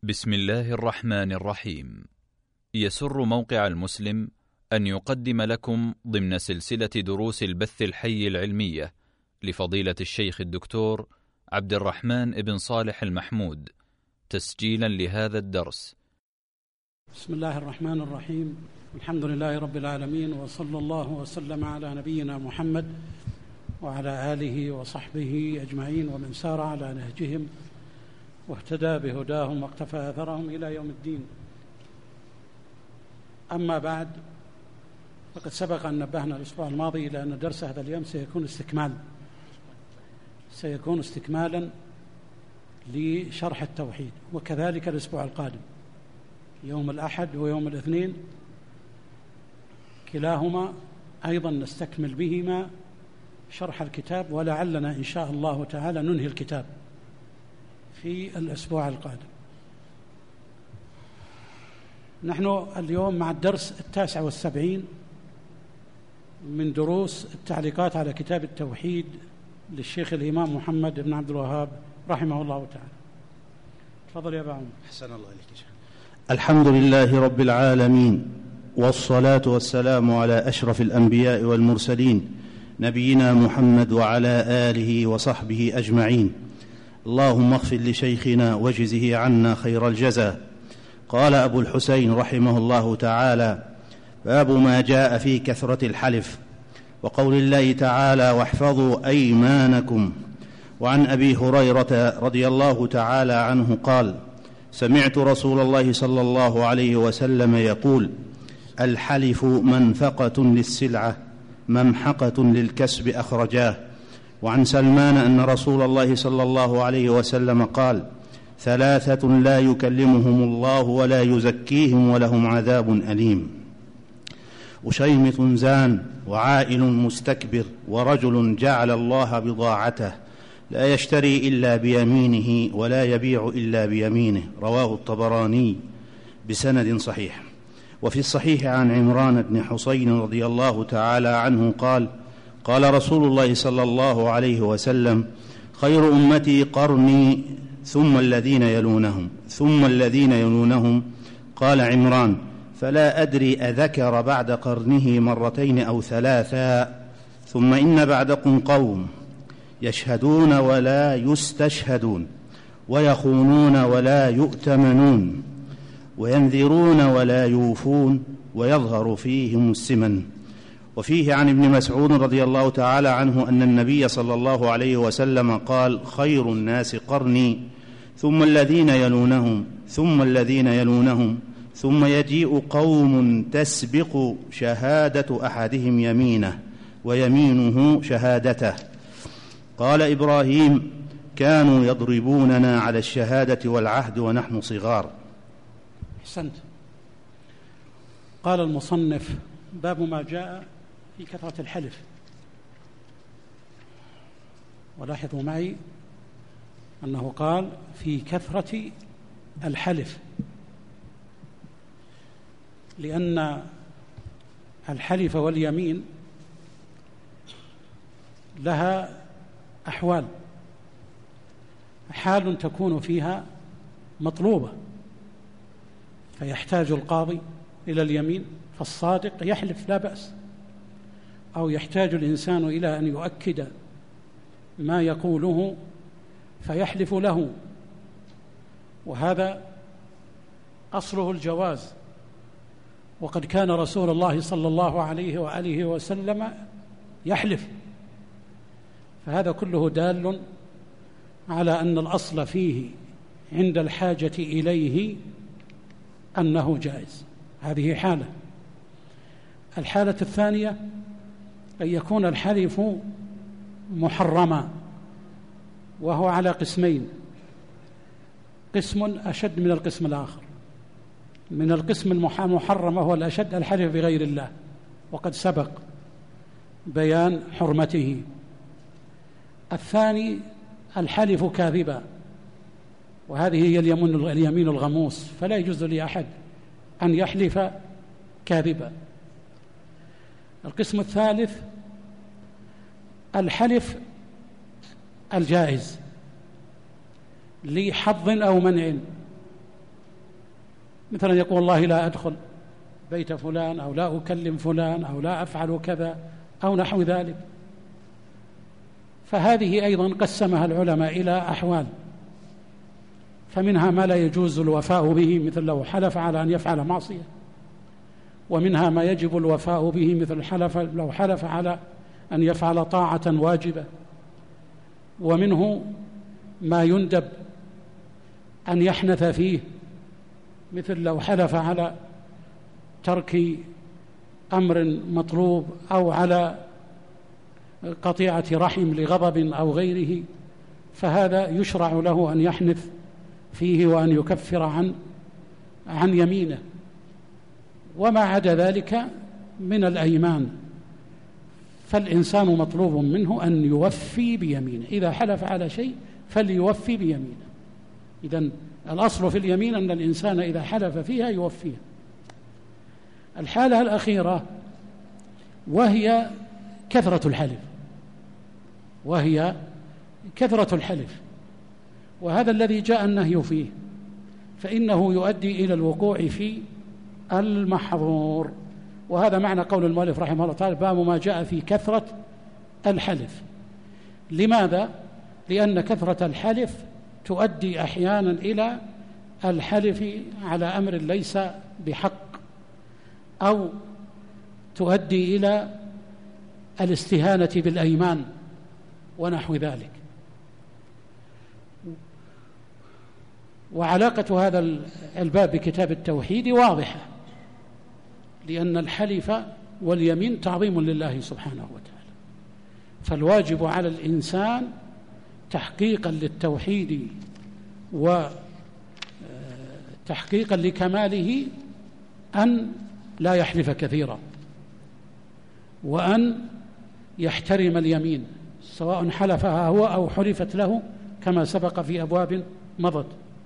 بسم الله الرحمن الرحيم. يسر موقع المسلم أن يقدم لكم ضمن سلسلة دروس البث الحي العلمية لفضيلة الشيخ الدكتور عبد الرحمن بن صالح المحمود تسجيلا لهذا الدرس. بسم الله الرحمن الرحيم. الحمد لله رب العالمين، وصلى الله وسلم على نبينا محمد وعلى آله وصحبه أجمعين ومن سار على نهجهم واهتدى بهداهم واقتفى أثرهم إلى يوم الدين. أما بعد، فقد سبق أن نبهنا الأسبوع الماضي إلى أن درس هذا اليوم سيكون استكمالا لشرح التوحيد، وكذلك الأسبوع القادم يوم الأحد ويوم الاثنين كلاهما أيضا نستكمل بهما شرح الكتاب، ولعلنا إن شاء الله تعالى ننهي الكتاب في الأسبوع القادم. نحن اليوم مع الدرس 79 من دروس التعليقات على كتاب التوحيد للشيخ الإمام محمد بن عبد الوهاب رحمه الله تعالى. تفضل يا أبا عمر. أحسن الله إليك. الحمد لله رب العالمين، والصلاة والسلام على أشرف الأنبياء والمرسلين نبينا محمد وعلى آله وصحبه أجمعين. اللهم اغفر لشيخنا وجزه عنا خير الجزاء. قال أبو الحسين رحمه الله تعالى: باب ما جاء في كثرة الحلف، وقول الله تعالى: واحفظوا أيمانكم. وعن أبي هريرة رضي الله تعالى عنه قال: سمعت رسول الله صلى الله عليه وسلم يقول: الحلف منفقة للسلعة ممحقة للكسب، أخرجاه. وعن سلمان أن رسول الله صلى الله عليه وسلم قال: ثلاثة لا يكلمهم الله ولا يزكيهم ولهم عذاب أليم: وشيمط زان، وعائل مستكبر، ورجل جعل الله بضاعته لا يشتري إلا بيمينه ولا يبيع إلا بيمينه. رواه الطبراني بسند صحيح. وفي الصحيح عن عمران بن حسين رضي الله تعالى عنه قال: قال رسول الله صلى الله عليه وسلم: خير أمتي قرني ثم الذين يلونهم ثم الذين يلونهم. قال عمران: فلا أدري أذكر بعد قرنه مرتين أو ثلاثا. ثم إن بعدكم قوم يشهدون ولا يستشهدون، ويخونون ولا يؤتمنون، وينذرون ولا يوفون، ويظهر فيهم السمن. وفيه عن ابن مسعود رضي الله تعالى عنه أن النبي صلى الله عليه وسلم قال: خير الناس قرني ثم الذين يلونهم ثم الذين يلونهم، ثم يجيء قوم تسبق شهادة أحدهم يمينه ويمينه شهادته. قال إبراهيم: كانوا يضربوننا على الشهادة والعهد ونحن صغار. أحسنت. قال المصنف: باب ما جاء في كثرة الحلف. ولاحظوا معي أنه قال في كثرة الحلف، لأن الحلف واليمين لها أحوال. حال تكون فيها مطلوبة فيحتاج القاضي إلى اليمين، فالصادق يحلف لا بأس، أو يحتاج الإنسان إلى أن يؤكد ما يقوله فيحلف له، وهذا أصله الجواز. وقد كان رسول الله صلى الله عليه وآله وسلم يحلف، فهذا كله دال على أن الأصل فيه عند الحاجة إليه أنه جائز. هذه حالة. الحالة الثانية أن يكون الحلف محرما، وهو على قسمين: قسم أشد من القسم الآخر. من القسم المحرم وهو الأشد الحلف بغير الله، وقد سبق بيان حرمته. الثاني الحلف كاذبا، وهذه هي اليمين الغموس، فلا يجوز لأحد أن يحلف كاذبا. القسم الثالث الحلف الجائز لحظ أو منع، مثلا يقول والله لا أدخل بيت فلان، أو لا أكلم فلان، أو لا أفعل كذا، أو نحو ذلك. فهذه أيضا قسمها العلماء إلى أحوال، فمنها ما لا يجوز الوفاء به، مثل لو حلف على أن يفعل معصية، ومنها ما يجب الوفاء به، مثل لو حلف على أن يفعل طاعة واجبة، ومنه ما يندب أن يحنث فيه، مثل لو حلف على ترك أمر مطلوب أو على قطيعة رحم لغضب أو غيره، فهذا يشرع له أن يحنث فيه وأن يكفر عن يمينه. وما عدا ذلك من الأيمان فالإنسان مطلوب منه أن يوفي بيمينه، إذا حلف على شيء فليوفي بيمينه. إذن الأصل في اليمين أن الإنسان إذا حلف فيها يوفيها. الحالة الأخيرة وهي كثرة الحلف، وهذا الذي جاء النهي فيه، فإنه يؤدي إلى الوقوع في المحظور. وهذا معنى قول المؤلف رحمه الله تعالى: باب ما جاء في كثرة الحلف. لماذا؟ لأن كثرة الحلف تؤدي أحيانا إلى الحلف على أمر ليس بحق، أو تؤدي إلى الاستهانة بالأيمان ونحو ذلك. وعلاقة هذا الباب بكتاب التوحيد واضحة، لأن الحلف واليمين تعظيم لله سبحانه وتعالى، فالواجب على الإنسان تحقيقا للتوحيد وتحقيقا لكماله أن لا يحلف كثيرا، وأن يحترم اليمين سواء حلفها هو أو حلفت له، كما سبق في أبواب مضت.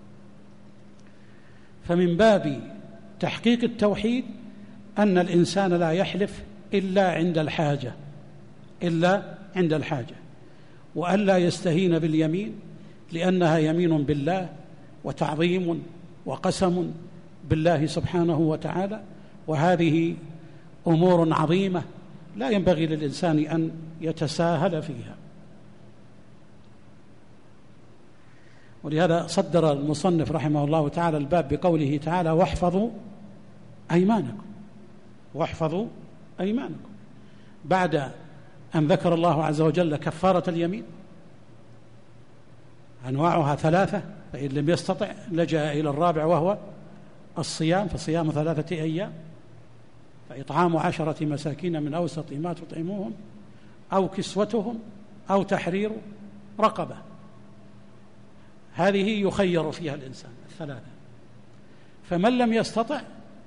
فمن باب تحقيق التوحيد أن الإنسان لا يحلف إلا عند الحاجة، وأن لا يستهين باليمين، لأنها يمين بالله وتعظيم وقسم بالله سبحانه وتعالى، وهذه أمور عظيمة لا ينبغي للإنسان أن يتساهل فيها. ولهذا صدر المصنف رحمه الله تعالى الباب بقوله تعالى: واحفظوا أيمانكم، بعد أن ذكر الله عز وجل كفارة اليمين أنواعها 3، فإن لم يستطع لجأ إلى الرابع وهو الصيام، فصيام 3 أيام، فإطعام 10 مساكين من أوسط ما تطعموهم، أو كسوتهم، أو تحرير رقبة. هذه يخير فيها الإنسان 3، فمن لم يستطع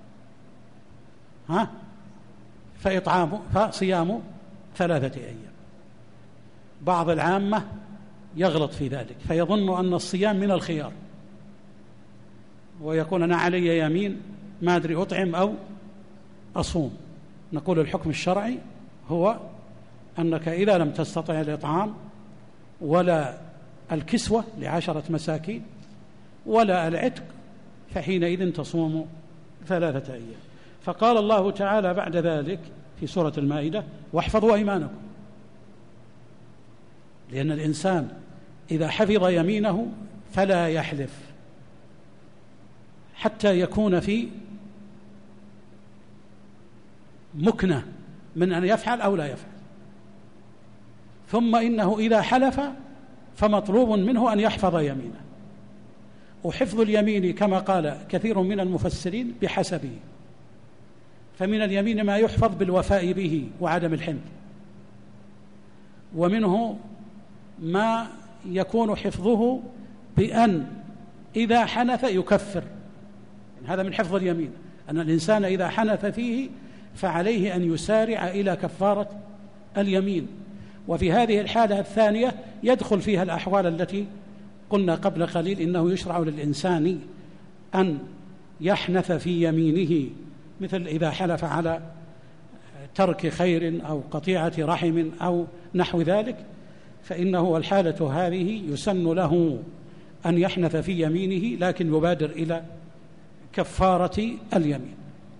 فصيام 3 أيام. بعض العامة يغلط في ذلك فيظن أن الصيام من الخيار، ويقول أنا علي يمين ما أدري أطعم أو أصوم. نقول الحكم الشرعي هو أنك إذا لم تستطع الإطعام ولا الكسوة ل10 مساكين ولا العتق، فحينئذ تصوم 3 أيام. فقال الله تعالى بعد ذلك في سورة المائدة: واحفظوا أيمانكم، لأن الإنسان إذا حفظ يمينه فلا يحلف حتى يكون في مكنة من أن يفعل أو لا يفعل، ثم إنه إذا حلف فمطلوب منه أن يحفظ يمينه. وحفظ اليمين كما قال كثير من المفسرين بحسبه، فمن اليمين ما يحفظ بالوفاء به وعدم الحنث، ومنه ما يكون حفظه بأن إذا حنث يكفر. هذا من حفظ اليمين، أن الإنسان إذا حنث فيه فعليه أن يسارع إلى كفارة اليمين. وفي هذه الحالة الثانية يدخل فيها الأحوال التي قلنا قبل قليل إنه يشرع للإنسان أن يحنث في يمينه، مثل إذا حلف على ترك خير أو قطيعة رحم أو نحو ذلك، فإنه الحالة هذه يسن له أن يحنث في يمينه، لكن يبادر إلى كفارة اليمين.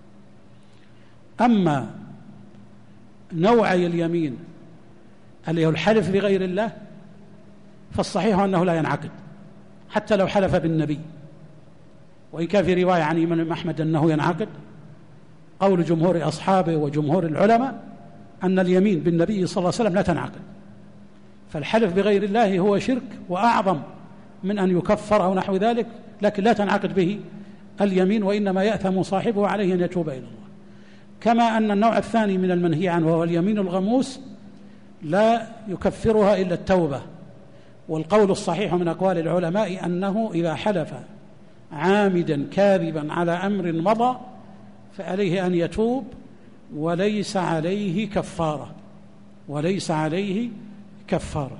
أما نوعي اليمين اللي هو الحلف بغير الله فالصحيح أنه لا ينعقد حتى لو حلف بالنبي، وإن كان في رواية عن الإمام أحمد أنه ينعقد. قول جمهور أصحابه وجمهور العلماء أن اليمين بالنبي صلى الله عليه وسلم لا تنعقد، فالحلف بغير الله هو شرك وأعظم من أن يكفر أو نحو ذلك، لكن لا تنعقد به اليمين، وإنما يأثم صاحبه عليه أن يتوب إلى الله. كما أن النوع الثاني من المنهي عنه وهو اليمين الغموس لا يكفرها إلا التوبة، والقول الصحيح من أقوال العلماء أنه إذا حلف عامدا كاذبا على أمر مضى فعليه أن يتوب وليس عليه كفارة.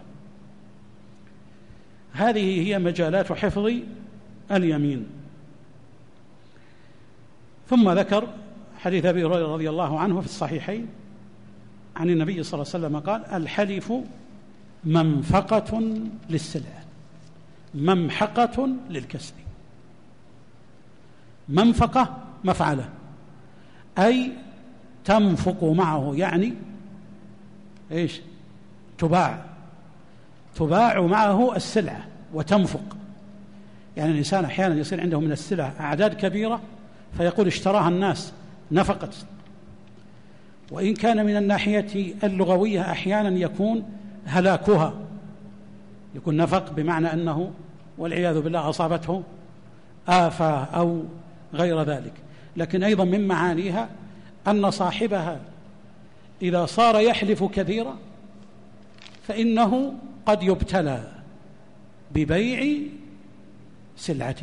هذه هي مجالات حفظ اليمين. ثم ذكر حديث أبي هريرة رضي الله عنه في الصحيحين عن النبي صلى الله عليه وسلم قال: الحلف منفقة للسلعة ممحقة للكسب. منفقة مفعلة، أي تنفق معه، يعني إيش؟ تباع معه السلعة وتنفق. يعني الإنسان أحيانا يصير عنده من السلع أعداد كبيرة فيقول اشتراها الناس نفقت، وإن كان من الناحية اللغوية أحيانا يكون هلاكها، يكون نفق بمعنى أنه والعياذ بالله أصابته آفة أو غير ذلك، لكن أيضا من معانيها أن صاحبها إذا صار يحلف كثيرا فإنه قد يبتلى ببيع سلعته.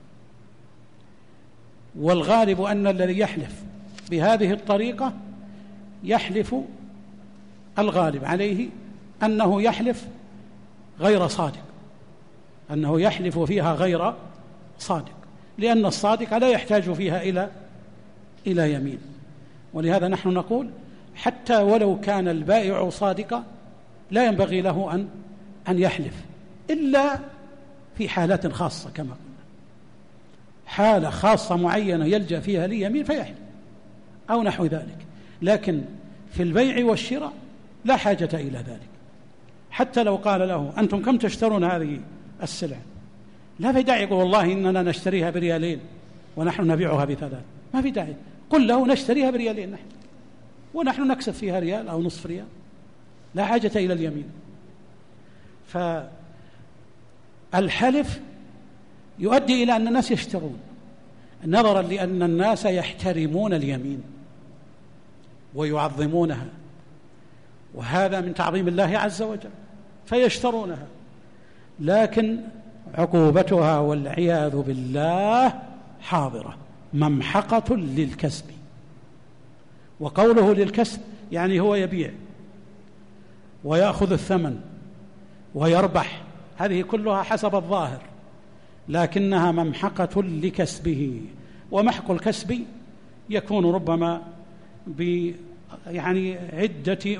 والغالب أن الذي يحلف بهذه الطريقة يحلف، الغالب عليه أنه يحلف غير صادق، أنه يحلف فيها غير صادق، لأن الصادق لا يحتاج فيها إلى يمين. ولهذا نحن نقول حتى ولو كان البائع صادقا لا ينبغي له أن يحلف إلا في حالات خاصة، كما قلنا حالة خاصة معينة يلجأ فيها ليمين فيحلف أو نحو ذلك، لكن في البيع والشراء لا حاجة إلى ذلك. حتى لو قال له: أنتم كم تشترون هذه السلعة؟ لا في داعي يقول: والله إننا نشتريها بريالين ونحن نبيعها بثلاث. ما في داعي، قل له: نشتريها بريالين ونحن نكسب فيها ريال أو نصف ريال، لا حاجة إلى اليمين. فالحلف يؤدي إلى أن الناس يشترون، نظرا لأن الناس يحترمون اليمين ويعظمونها، وهذا من تعظيم الله عز وجل، فيشترونها، لكن عقوبتها والعياذ بالله حاضرة، ممحقة للكسب. وقوله للكسب يعني هو يبيع ويأخذ الثمن ويربح، هذه كلها حسب الظاهر، لكنها ممحقة لكسبه. ومحق الكسب يكون ربما بعدة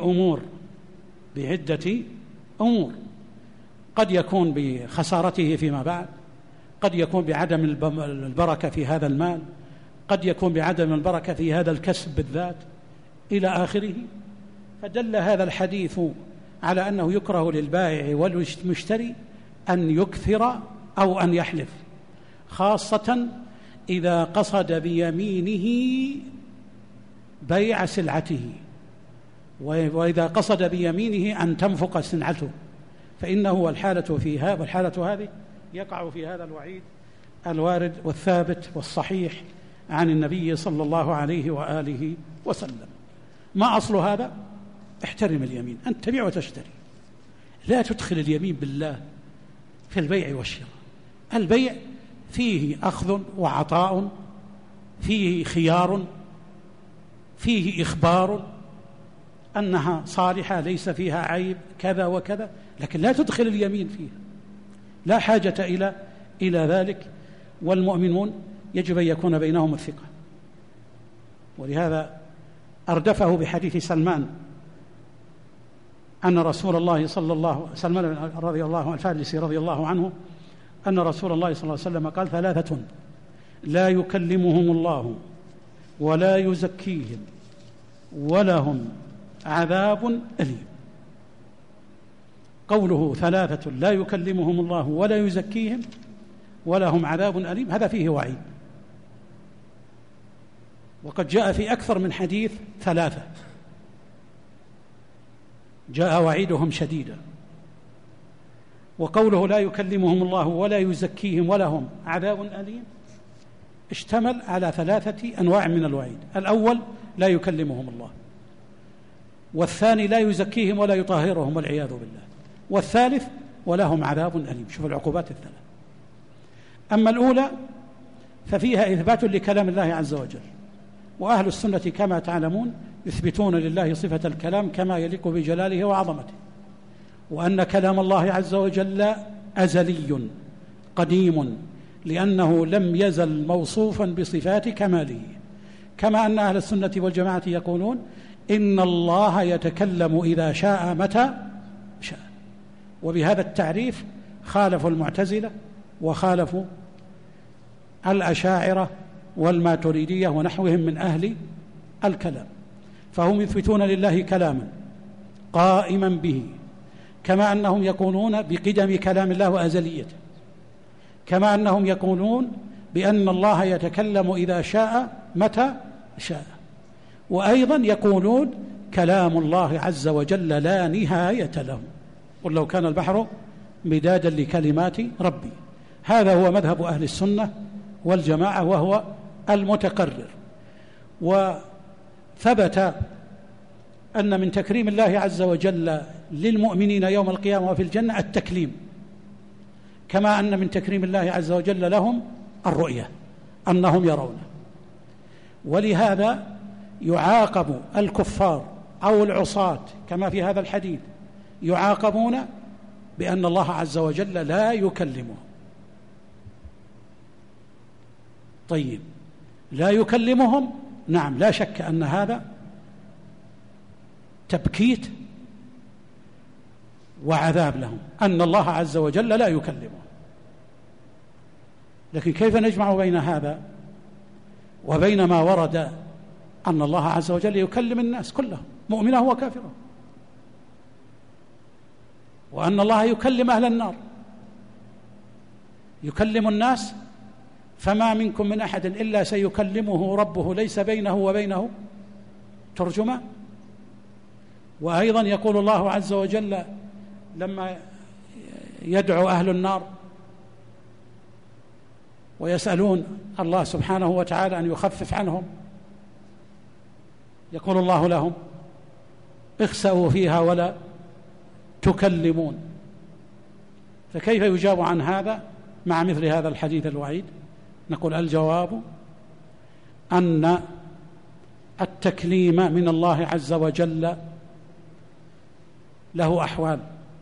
أمور، قد يكون بخسارته فيما بعد، قد يكون بعدم البركة في هذا المال، قد يكون بعدم البركة في هذا الكسب بالذات إلى آخره. فدل هذا الحديث على أنه يكره للبائع والمشتري أن يكثر أو أن يحلف، خاصة إذا قصد بيمينه بيع سلعته، وإذا قصد بيمينه أن تنفق سلعته، فإنه والحالة هذه يقع في هذا الوعيد الوارد والثابت والصحيح عن النبي صلى الله عليه وآله وسلم. ما أصل هذا؟ احترم اليمين، أنت تبيع وتشتري، لا تدخل اليمين بالله في البيع والشراء. البيع فيه أخذ وعطاء، فيه خيار، فيه إخبار أنها صالحة ليس فيها عيب كذا وكذا، لكن لا تدخل اليمين فيها، لا حاجة إلى ذلك. والمؤمنون يجب أن يكون بينهم الثقة، ولهذا أردفه بحديث سلمان أن رسول الله سلمان رضي الله عنه الفارسي رضي الله عنه أن رسول الله صلى الله عليه وسلم قال: 3 لا يكلمهم الله ولا يزكيهم ولهم عذاب أليم. قوله ثلاثة لا يكلمهم الله ولا يزكيهم ولهم عذاب أليم، هذا فيه وعيد، وقد جاء في أكثر من حديث ثلاثة جاء وعيدهم شديدا. وقوله لا يكلمهم الله ولا يزكيهم ولهم عذاب أليم اشتمل على ثلاثة أنواع من الوعيد: الأول لا يكلمهم الله، والثاني لا يزكيهم ولا يطهرهم والعياذ بالله، والثالث ولهم عذاب أليم. شوف العقوبات الثلاث. أما الأولى ففيها إثبات لكلام الله عز وجل، وأهل السنة كما تعلمون يثبتون لله صفة الكلام كما يليق بجلاله وعظمته، وأن كلام الله عز وجل أزلي قديم لأنه لم يزل موصوفا بصفات كماله، كما أن أهل السنة والجماعة يقولون إن الله يتكلم إذا شاء متى شاء. وبهذا التعريف خالفوا المعتزلة وخالفوا الأشاعرة والماتريدية ونحوهم من أهل الكلام، فهم يثبتون لله كلاما قائما به، كما أنهم يقولون بقدم كلام الله وأزليته، كما أنهم يقولون بأن الله يتكلم إذا شاء متى شاء، وأيضا يقولون كلام الله عز وجل لا نهاية له، قل لو كان البحر مدادا لكلمات ربي. هذا هو مذهب أهل السنة والجماعة، وهو المتقرر. وثبت أن من تكريم الله عز وجل للمؤمنين يوم القيامة وفي الجنة التكليم، كما أن من تكريم الله عز وجل لهم الرؤية أنهم يرونه. ولهذا يعاقب الكفار أو العصاة كما في هذا الحديث، يعاقبون بأن الله عز وجل لا يكلمهم. طيب، لا يكلمهم، نعم، لا شك أن هذا تبكيت وعذاب لهم، أن الله عز وجل لا يكلمهم. لكن كيف نجمع بين هذا وبين ما ورد أن الله عز وجل يكلم الناس كلهم مؤمنه وكافره، وأن الله يكلم أهل النار، يكلم الناس فما منكم من أحد إلا سيكلمه ربه ليس بينه وبينه ترجمان. وأيضا يقول الله عز وجل لما يدعو أهل النار ويسألون الله سبحانه وتعالى أن يخفف عنهم، يقول الله لهم اخسأوا فيها ولا تكلمون. فكيف يجاب عن هذا مع مثل هذا الحديث الوعيد؟ نقول الجواب أن التكليم من الله عز وجل له أحوال،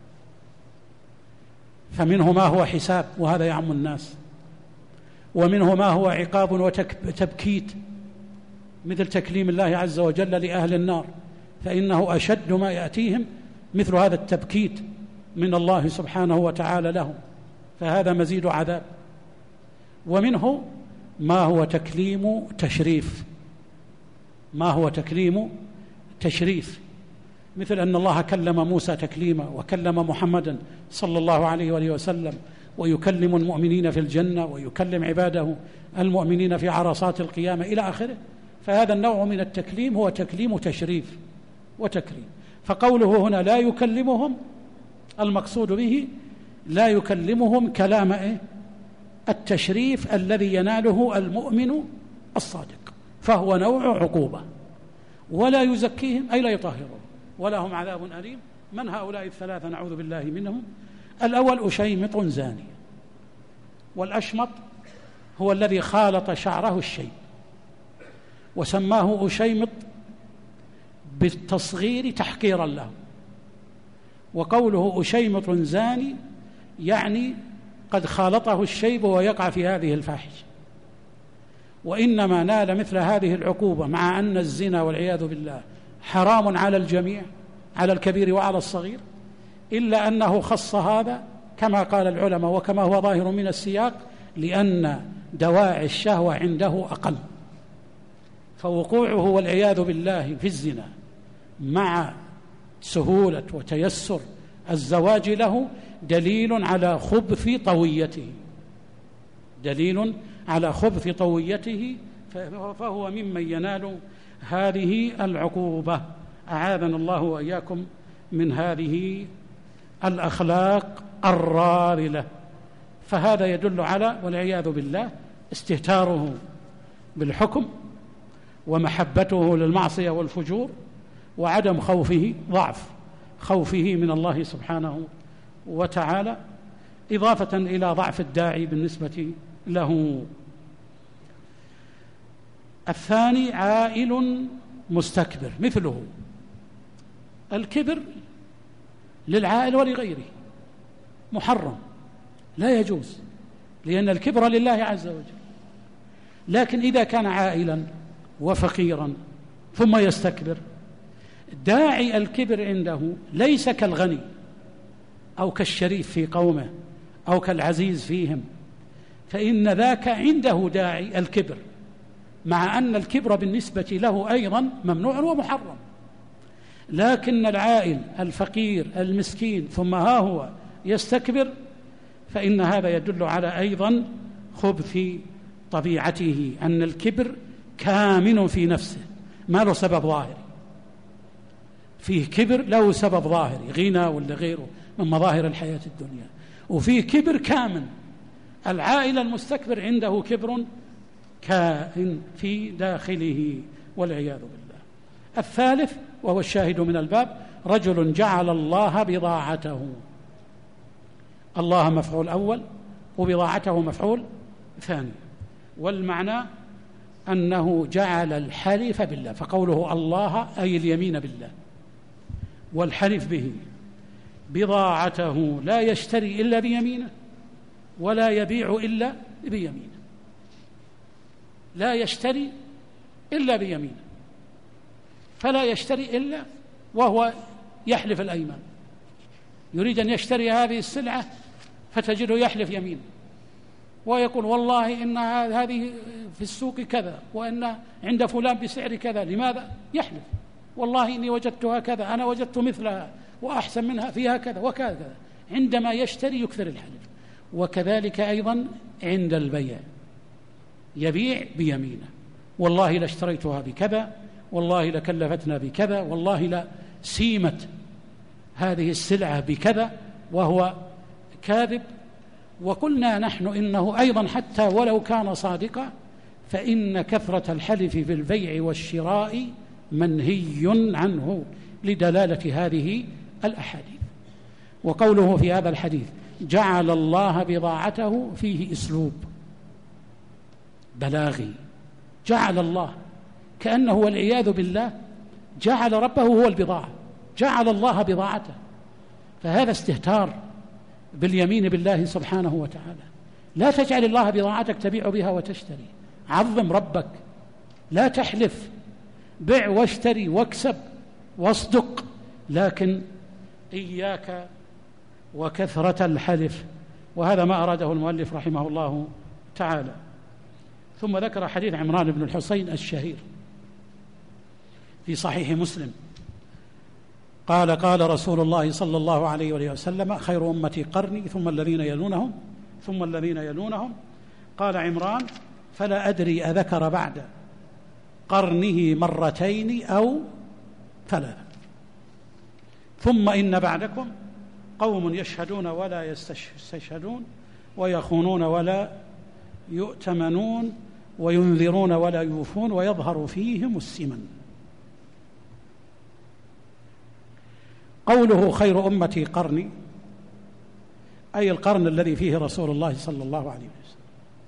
فمنه ما هو حساب وهذا يعم الناس، ومنه ما هو عقاب وتبكيت مثل تكليم الله عز وجل لأهل النار، فإنه أشد ما يأتيهم مثل هذا التبكيت من الله سبحانه وتعالى لهم، فهذا مزيد عذاب. ومنه ما هو تكليم تشريف، ما هو تكليم تشريف، مثل أن الله كلم موسى تكليما، وكلم محمدا صلى الله عليه وآله وسلم، ويكلم المؤمنين في الجنة، ويكلم عباده المؤمنين في عرصات القيامة إلى آخره. فهذا النوع من التكليم هو تكليم تشريف وتكريم. فقوله هنا لا يكلمهم، المقصود به لا يكلمهم كلام التشريف الذي يناله المؤمن الصادق، فهو نوع عقوبة. ولا يزكيهم أي لا يطهرهم، ولهم عذاب أليم. من هؤلاء الثلاثة نعوذ بالله منهم؟ الأول أشيمط زاني، والأشمط هو الذي خالط شعره الشيب، وسماه أشيمط بالتصغير تحقيرا له. وقوله أشيمط زاني يعني قد خالطه الشيب ويقع في هذه الفاحشة، وإنما نال مثل هذه العقوبة مع أن الزنا والعياذ بالله حرام على الجميع، على الكبير وعلى الصغير، إلا أنه خص هذا كما قال العلماء وكما هو ظاهر من السياق، لأن دواعي الشهوة عنده أقل، فوقوعه والعياذ بالله في الزنا مع سهولة وتيسر الزواج له دليل على خبث طويته، دليل على خبث طويته، فهو ممن ينال هذه العقوبة. أعاذنا الله وإياكم من هذه الأخلاق الراذلة. فهذا يدل على والعياذ بالله استهتاره بالحكم ومحبته للمعصية والفجور وعدم خوفه، ضعف خوفه من الله سبحانه وتعالى، إضافة إلى ضعف الداعي بالنسبة له. الثاني عائل مستكبر، مثله الكبر للعائل ولغيره محرم لا يجوز، لأن الكبر لله عز وجل. لكن إذا كان عائلا وفقيرا ثم يستكبر، داعي الكبر عنده ليس كالغني أو كالشريف في قومه أو كالعزيز فيهم، فإن ذاك عنده داعي الكبر، مع أن الكبر بالنسبة له أيضا ممنوع ومحرم. لكن العائل الفقير المسكين ثم ها هو يستكبر، فإن هذا يدل على أيضا خبث طبيعته، أن الكبر كامن في نفسه ما له سبب ظاهري، فيه كبر له سبب ظاهري غنى ولا غيره من مظاهر الحياة الدنيا، وفيه كبر كامن. العائل المستكبر عنده كبر كائن في داخله والعياذ بالله. الثالث وهو الشاهد من الباب، رجل جعل الله بضاعته، الله مفعول أول وبضاعته مفعول ثاني، والمعنى أنه جعل الحلف بالله، فقوله الله أي اليمين بالله والحلف به، بضاعته لا يشتري إلا بيمينه ولا يبيع إلا بيمينه، لا يشتري إلا بيمينه، فلا يشتري إلا وهو يحلف الأيمان، يريد أن يشتري هذه السلعة فتجده يحلف يمين ويقول والله إن هذه في السوق كذا، وإن عند فلان بسعر كذا. لماذا؟ يحلف والله إني وجدتها كذا، أنا وجدت مثلها وأحسن منها فيها كذا وكذا. عندما يشتري يكثر الحلف. وكذلك أيضا عند البيع يبيع بيمينه، والله لاشتريتها بكذا، والله لكلفتنا بكذا، والله لسيمت هذه السلعة بكذا، وهو كاذب. وقلنا نحن إنه أيضا حتى ولو كان صادقا فإن كثرة الحلف في البيع والشراء منهي عنه لدلالة هذه الأحاديث. وقوله في هذا الحديث جعل الله بضاعته فيه أسلوب بلاغي، جعل الله كأنه والعياذ بالله جعل ربه هو البضاعة، جعل الله بضاعته، فهذا استهتار باليمين بالله سبحانه وتعالى. لا تجعل الله بضاعتك تبيع بها وتشتري، عظم ربك، لا تحلف، بع واشتري واكسب واصدق، لكن إياك وكثرة الحلف. وهذا ما أراده المؤلف رحمه الله تعالى. ثم ذكر حديث عمران بن الحصين الشهير في صحيح مسلم قال قال رسول الله صلى الله عليه وآله وسلم خير أمتي قرني ثم الذين يلونهم ثم الذين يلونهم. قال عمران فلا أدري أذكر بعد قرنه مرتين أو ثلاثة. ثم إن بعدكم قوم يشهدون ولا يستشهدون ويخونون ولا يؤتمنون وينذرون ولا يوفون ويظهر فيهم السمن. قوله خير أمتي قرني أي القرن الذي فيه رسول الله صلى الله عليه وسلم،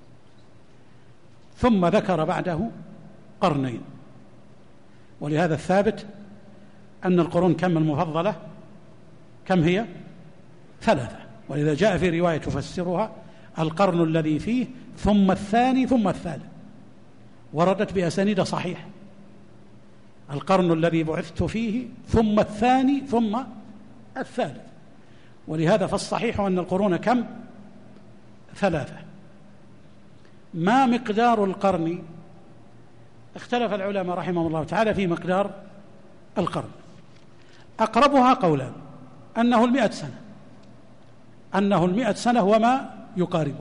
ثم ذكر بعده قرنين. ولهذا الثابت أن القرون كم المفضلة؟ كم هي؟ 3. ولذا جاء في رواية تفسرها القرن الذي فيه ثم الثاني ثم الثالث، وردت بأسانيد صحيحة. القرن الذي بعثت فيه ثم الثاني ثم الثالث. ولهذا فالصحيح أن القرون كم؟ 3. ما مقدار القرن؟ اختلف العلماء رحمهم الله تعالى في مقدار القرن. أقربها قولان أنه 100 سنة، أنه 100 سنة وما يقاربه.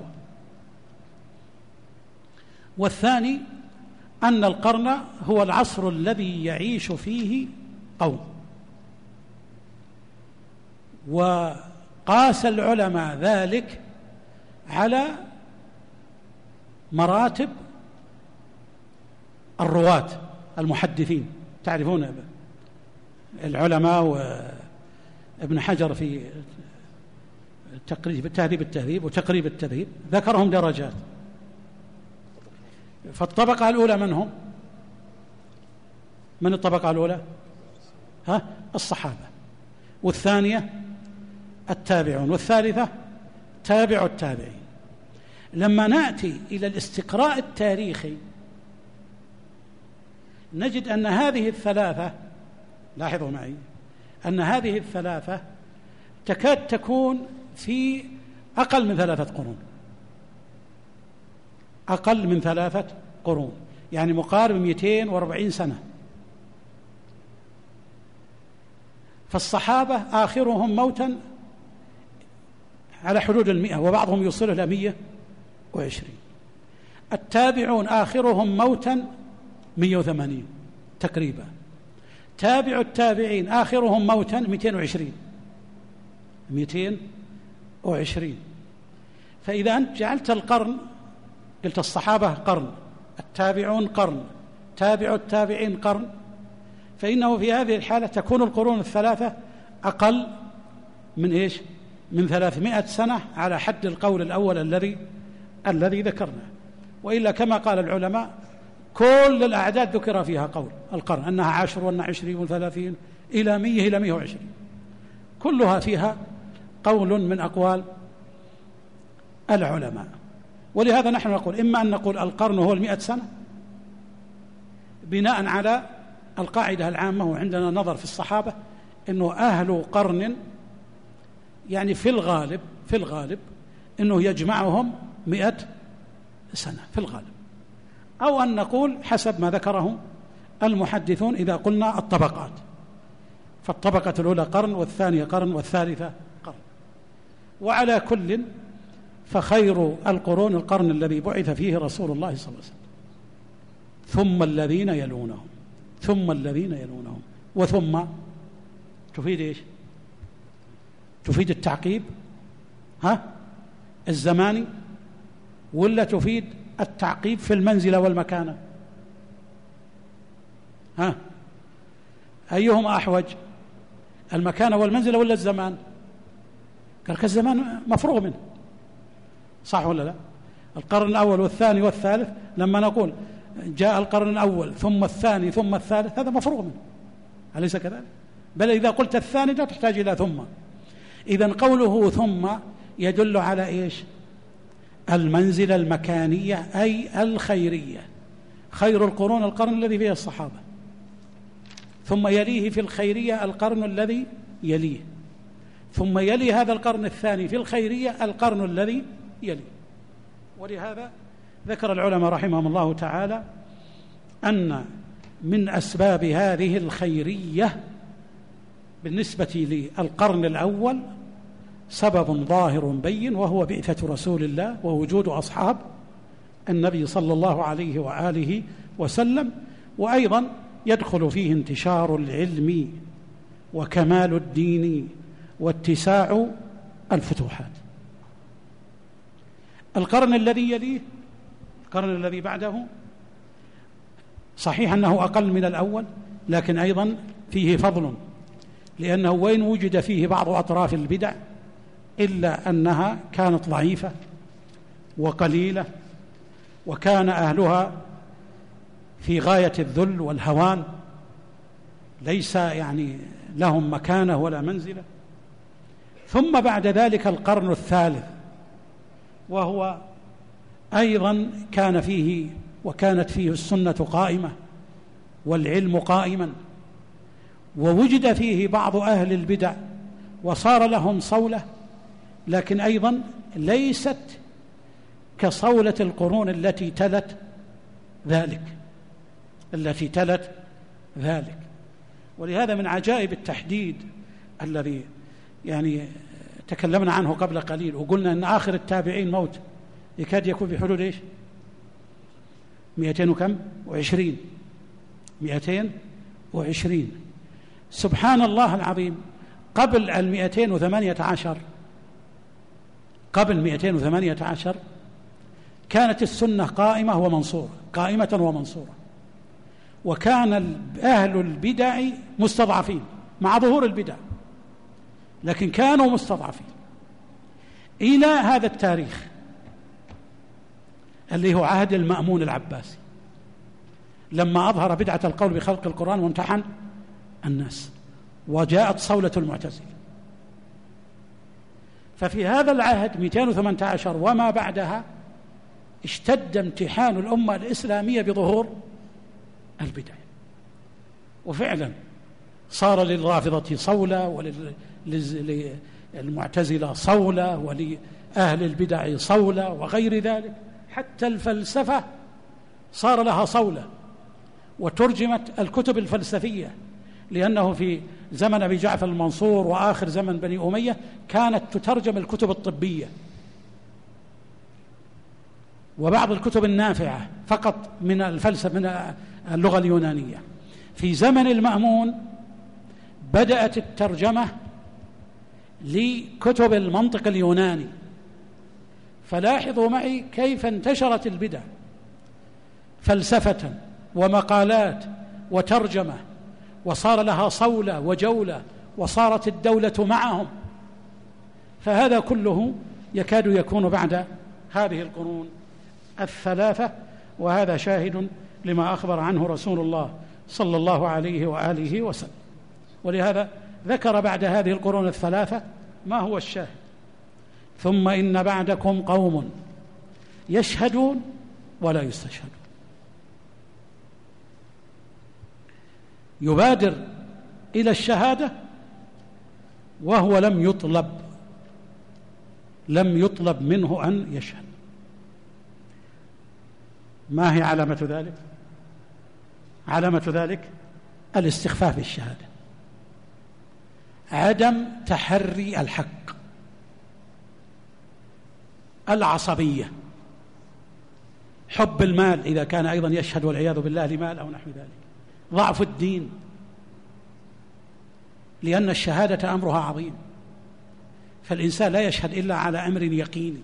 والثاني أن القرن هو العصر الذي يعيش فيه قوم. وقاس العلماء ذلك على مراتب الرواة المحدثين. تعرفون العلماء وابن حجر في تهذيب التهذيب وتقريب التهذيب ذكرهم درجات. فالطبقة الأولى من هم؟ من الطبقة الأولى؟ الصحابة، والثانية التابعون، والثالثة تابع التابعين. لما نأتي إلى الاستقراء التاريخي نجد أن هذه الثلاثة، لاحظوا معي، أن هذه الثلاثة تكاد تكون في أقل من 3 قرون، أقل من 3 قرون، يعني مقارب 240 سنة. فالصحابة آخرهم موتا على حدود 100، وبعضهم يوصل إلى 120. التابعون آخرهم موتا 180 تقريبا. تابع التابعين آخرهم موتا 220. فإذا أنت جعلت القرن، قلت الصحابة قرن، التابعون قرن، تابع التابعين قرن، فإنه في هذه الحالة تكون القرون الثلاثة أقل من إيش؟ من 300 سنة على حد القول الأول الذي ذكرناه. وإلا كما قال العلماء كل الأعداد ذكر فيها قول القرن، أنها 10 وأنها 20 و30 إلى 100 إلى 120، كلها فيها قول من أقوال العلماء. ولهذا نحن نقول إما أن نقول القرن هو 100 سنة بناء على القاعدة العامة، وعندنا نظر في الصحابة أنه أهل قرن، يعني في الغالب أنه يجمعهم 100 سنة في الغالب. أو أن نقول حسب ما ذكره المحدثون إذا قلنا الطبقات، فالطبقة الأولى قرن، والثانية قرن، والثالثة قرن. وعلى كل فخير القرون القرن الذي بعث فيه رسول الله صلى الله عليه وسلم، ثم الذين يلونهم، ثم الذين يلونهم. وثم تفيد إيش؟ تفيد التعقيب الزماني، ولا تفيد التعقيب في المنزلة والمكانة؟ أيهما أحوج، المكانة والمنزلة ولا الزمان؟ قال الزمان مفروغ منه، صح ولا لا؟ القرن الأول والثاني والثالث، لما نقول جاء القرن الأول ثم الثاني ثم الثالث، هذا مفروغ منه، أليس كذلك؟ بل إذا قلت الثاني لا تحتاج إلى ثم. إذن قوله ثم يدل على إيش؟ المنزلة المكانية، أي الخيرية. خير القرون القرن الذي فيه الصحابة، ثم يليه في الخيرية القرن الذي يليه، ثم يلي هذا القرن الثاني في الخيرية القرن الذي يليه. ولهذا ذكر العلماء رحمهم الله تعالى أن من أسباب هذه الخيرية بالنسبة للقرن الأول سبب ظاهر بين، وهو بعثة رسول الله ووجود أصحاب النبي صلى الله عليه وآله وسلم. وأيضا يدخل فيه انتشار العلم وكمال الدين واتساع الفتوحات. القرن الذي يليه، القرن الذي بعده، صحيح أنه أقل من الأول، لكن أيضا فيه فضل، لأنه وين وجد فيه بعض أطراف البدع إلا أنها كانت ضعيفة وقليلة، وكان أهلها في غاية الذل والهوان، ليس يعني لهم مكانة ولا منزلة. ثم بعد ذلك القرن الثالث، وهو أيضا كان فيه وكانت فيه السنة قائمة والعلم قائما، ووجد فيه بعض أهل البدع وصار لهم صولة، لكن أيضا ليست كصولة القرون التي تلت ذلك. ولهذا من عجائب التحديد الذي يعني تكلمنا عنه قبل قليل، وقلنا أن آخر التابعين موت يكاد يكون في حدود 220. سبحان الله العظيم. قبل 218 كانت السنة قائمة ومنصورة، وكان أهل البدع مستضعفين مع ظهور البدع، لكن كانوا مستضعفين إلى هذا التاريخ اللي هو عهد المأمون العباسي، لما أظهر بدعة القول بخلق القرآن وامتحن الناس، وجاءت صولة المعتزلة. ففي هذا العهد 218 وما بعدها اشتد امتحان الأمة الإسلامية بظهور البدع، وفعلا صار للرافضة صولة، وللمعتزلة صولة، ولأهل البدع صولة، وغير ذلك. حتى الفلسفة صار لها صولة، وترجمت الكتب الفلسفية، لأنه في زمن أبي جعفر المنصور وآخر زمن بني أمية كانت تترجم الكتب الطبية وبعض الكتب النافعة فقط من الفلسفة من اللغة اليونانية. في زمن المأمون بدأت الترجمة لكتب المنطق اليوناني، فلاحظوا معي كيف انتشرت البدع فلسفة ومقالات وترجمة، وصار لها صولة وجولة، وصارت الدولة معهم. فهذا كله يكاد يكون بعد هذه القرون الثلاثة، وهذا شاهد لما أخبر عنه رسول الله صلى الله عليه وآله وسلم. ولهذا ذكر بعد هذه القرون الثلاثة ما هو الشاهد: ثم إن بعدكم قوم يشهدون ولا يستشهدون. يبادر إلى الشهادة وهو لم يطلب منه أن يشهد. ما هي علامة ذلك؟ علامة ذلك الاستخفاف بالشهادة، عدم تحري الحق، العصبية، حب المال إذا كان أيضا يشهد والعياذ بالله لمال أو نحو ذلك، ضعف الدين، لأن الشهادة أمرها عظيم، فالإنسان لا يشهد إلا على أمر يقيني.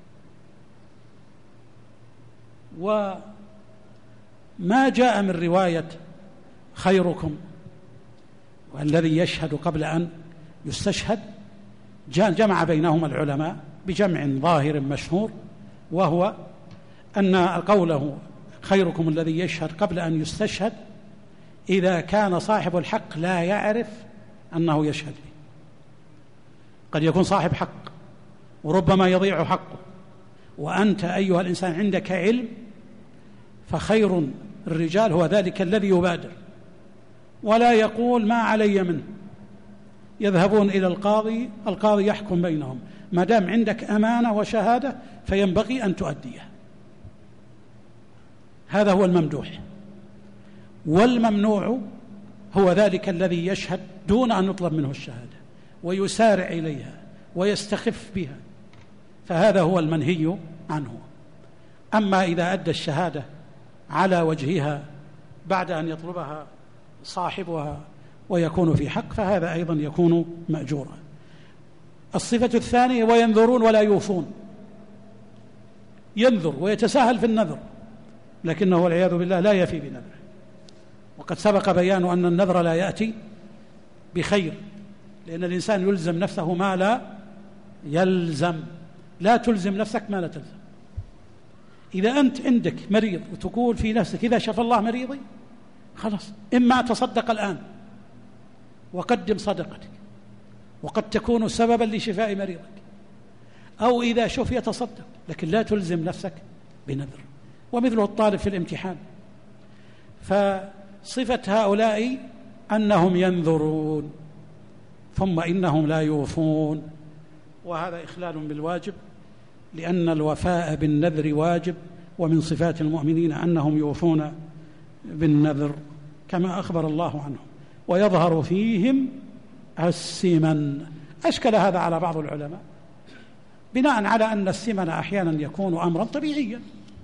وما جاء من رواية خيركم والذي يشهد قبل أن يستشهد جمع بينهما العلماء بجمع ظاهر مشهور، وهو أن قوله خيركم الذي يشهد قبل أن يستشهد إذا كان صاحب الحق لا يعرف أنه يشهد به. قد يكون صاحب حق وربما يضيع حقه، وأنت أيها الإنسان عندك علم، فخير الرجال هو ذلك الذي يبادر ولا يقول ما علي منه. يذهبون إلى القاضي يحكم بينهم، ما دام عندك أمانة وشهادة فينبغي أن تؤديها. هذا هو الممدوح. والممنوع هو ذلك الذي يشهد دون أن يطلب منه الشهادة ويسارع إليها ويستخف بها، فهذا هو المنهي عنه. أما إذا أدى الشهادة على وجهها بعد أن يطلبها صاحبها ويكون في حق، فهذا أيضا يكون مأجورا. الصفة الثانية: وينذرون ولا يوفون. ينذر ويتساهل في النذر، لكنه والعياذ بالله لا يفي بنذره. وقد سبق بيان أن النذر لا يأتي بخير، لأن الإنسان يلزم نفسه ما لا يلزم. لا تلزم نفسك ما لا تلزم. إذا أنت عندك مريض وتقول في نفسك إذا شفى الله مريضي خلاص، إما تصدق الآن وقدم صدقتك وقد تكون سببا لشفاء مريضك، أو إذا شفي تصدق، لكن لا تلزم نفسك بنذر. ومثله الطالب في الامتحان. فصفة هؤلاء أنهم ينذرون ثم إنهم لا يوفون، وهذا إخلال بالواجب لأن الوفاء بالنذر واجب، ومن صفات المؤمنين أنهم يوفون بالنذر كما أخبر الله عنهم. ويظهر فيهم السمن. أشكل هذا على بعض العلماء بناء على أن السمن أحيانا يكون أمرا طبيعيا،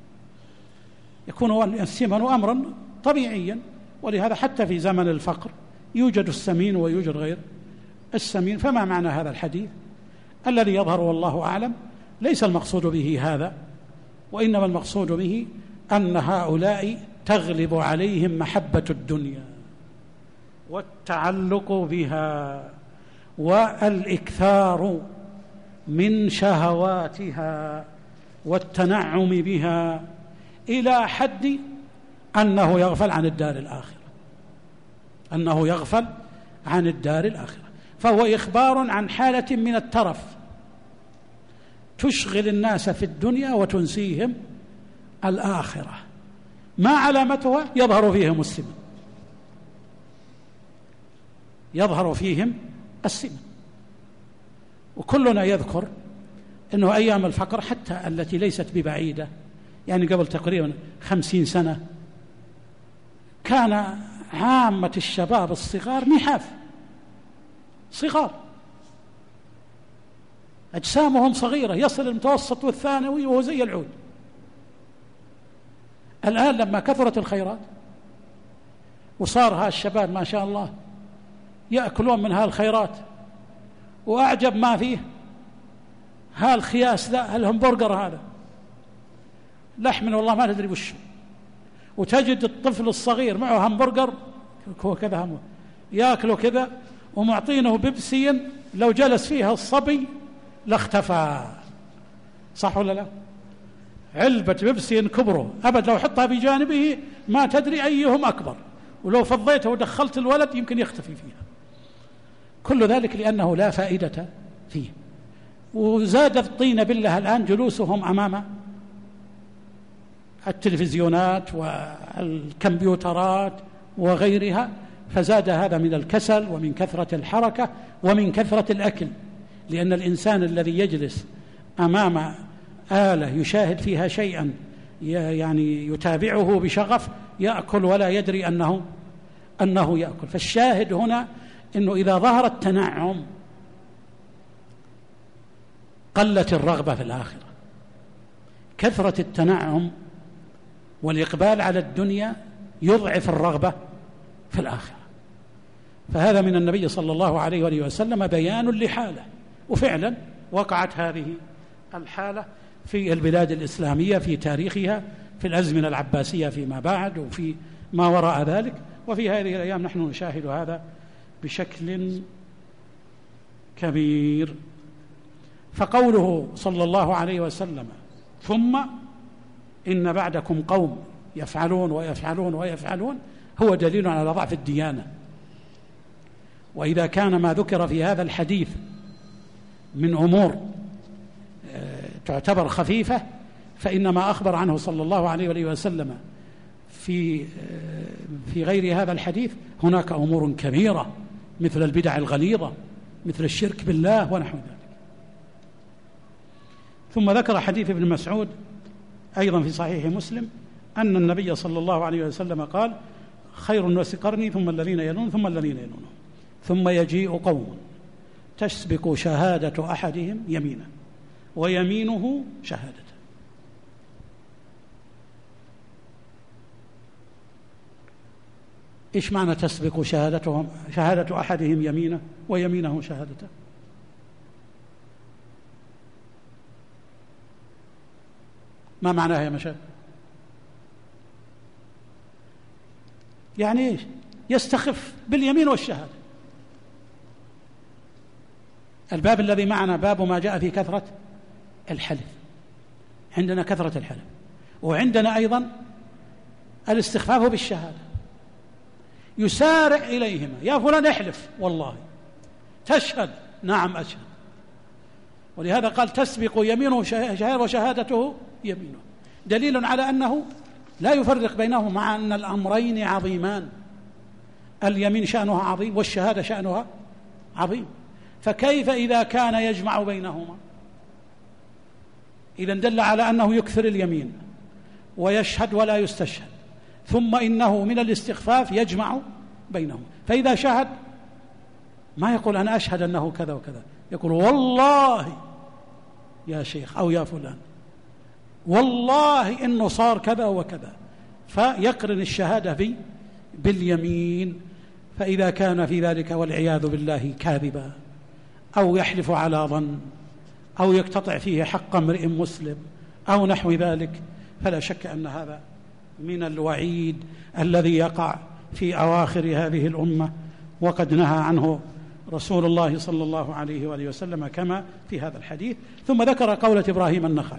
يكون السمن أمرا طبيعيا، ولهذا حتى في زمن الفقر يوجد السمين ويوجد غير السمين. فما معنى هذا الحديث؟ الذي يظهر والله أعلم ليس المقصود به هذا، وإنما المقصود به أن هؤلاء تغلب عليهم محبة الدنيا والتعلق بها والإكثار من شهواتها والتنعم بها إلى حد أنه يغفل عن الدار الآخرة، أنه يغفل عن الدار الآخرة. فهو إخبار عن حالة من الترف تشغل الناس في الدنيا وتنسيهم الآخرة. ما علامتها؟ يظهر فيهم السمن، يظهر فيهم السمن. وكلنا يذكر أنه أيام الفقر حتى التي ليست ببعيدة، يعني قبل تقريبا 50 سنة، كان عامة الشباب الصغار نحاف صغار، أجسامهم صغيرة، يصل المتوسط والثانوي وهو زي العود. الآن لما كثرت الخيرات وصار هالشباب ما شاء الله يأكلون من هالخيرات، وأعجب ما فيه هالخياس ذا، الهمبرجر هذا لحم والله ما تدري وشه، وتجد الطفل الصغير معه همبرجر هو كذا يأكله كذا، ومعطينه بيبسي لو جلس فيها الصبي لاختفى. صح ولا لا؟ علبة بيبسي كبره أبد لو حطها بجانبه ما تدري أيهم أكبر، ولو فضيته ودخلت الولد يمكن يختفي فيها. كل ذلك لأنه لا فائدة فيه. وزاد الطين بالله الآن جلوسهم أمام التلفزيونات والكمبيوترات وغيرها، فزاد هذا من الكسل ومن كثرة الحركة ومن كثرة الأكل. لأن الإنسان الذي يجلس أمام آلة يشاهد فيها شيئا يعني يتابعه بشغف يأكل ولا يدري أنه يأكل. فالشاهد هنا أنه إذا ظهر التنعم قلت الرغبة في الآخرة. كثرة التنعم والإقبال على الدنيا يضعف الرغبة في الآخرة. فهذا من النبي صلى الله عليه وآله وسلم بيان لحالة، وفعلا وقعت هذه الحالة في البلاد الإسلامية في تاريخها، في الأزمنة العباسية فيما بعد، وفي ما وراء ذلك. وفي هذه الأيام نحن نشاهد هذا بشكل كبير. فقوله صلى الله عليه وسلم ثم إن بعدكم قوم يفعلون ويفعلون ويفعلون هو دليل على ضعف الديانة. وإذا كان ما ذكر في هذا الحديث من أمور تعتبر خفيفة، فإن ما أخبر عنه صلى الله عليه وآله وسلم في غير هذا الحديث هناك أمور كبيرة مثل البدع الغليظة، مثل الشرك بالله ونحو ذلك. ثم ذكر حديث ابن مسعود أيضا في صحيح مسلم أن النبي صلى الله عليه وسلم قال خير الناس قرني ثم الذين يلون ثم الذين يلونهم ثم يجيء قوم تسبق شهادة أحدهم يمينه ويمينه شهادته. إيش معنى تسبق شهادة أحدهم يمينه ويمينه شهادته؟ ما معناها يا مشايخ؟ يعني إيش؟ يستخف باليمين والشهادة. الباب الذي معنا باب ما جاء في كثرة الحلف. عندنا كثرة الحلف، وعندنا أيضا الاستخفاف بالشهادة. يسارع إليهما، يا فلان احلف والله، تشهد نعم أشهد. ولهذا قال تسبق يمينه شهادة وشهادته يمينه، دليل على أنه لا يفرق بينهما، مع أن الأمرين عظيمان. اليمين شأنها عظيم والشهادة شأنها عظيم، فكيف إذا كان يجمع بينهما؟ إذن دل على أنه يكثر اليمين ويشهد ولا يستشهد، ثم إنه من الاستخفاف يجمع بينهم. فإذا شهد ما يقول أنا أشهد أنه كذا وكذا، يقول والله يا شيخ أو يا فلان والله إنه صار كذا وكذا، فيقرن الشهادة باليمين. فإذا كان في ذلك والعياذ بالله كاذبا أو يحلف على ظن أو يقتطع فيه حق امرئ مسلم أو نحو ذلك، فلا شك أن هذا من الوعيد الذي يقع في أواخر هذه الأمة، وقد نهى عنه رسول الله صلى الله عليه وآله وسلم كما في هذا الحديث. ثم ذكر قولة إبراهيم النخعي: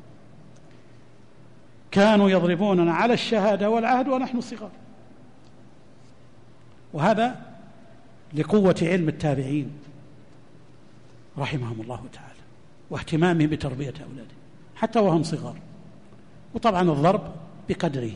كانوا يضربوننا على الشهادة والعهد ونحن صغار. وهذا لقوة علم التابعين رحمهم الله تعالى واهتمامهم بتربية أولادهم حتى وهم صغار. وطبعا الضرب بقدره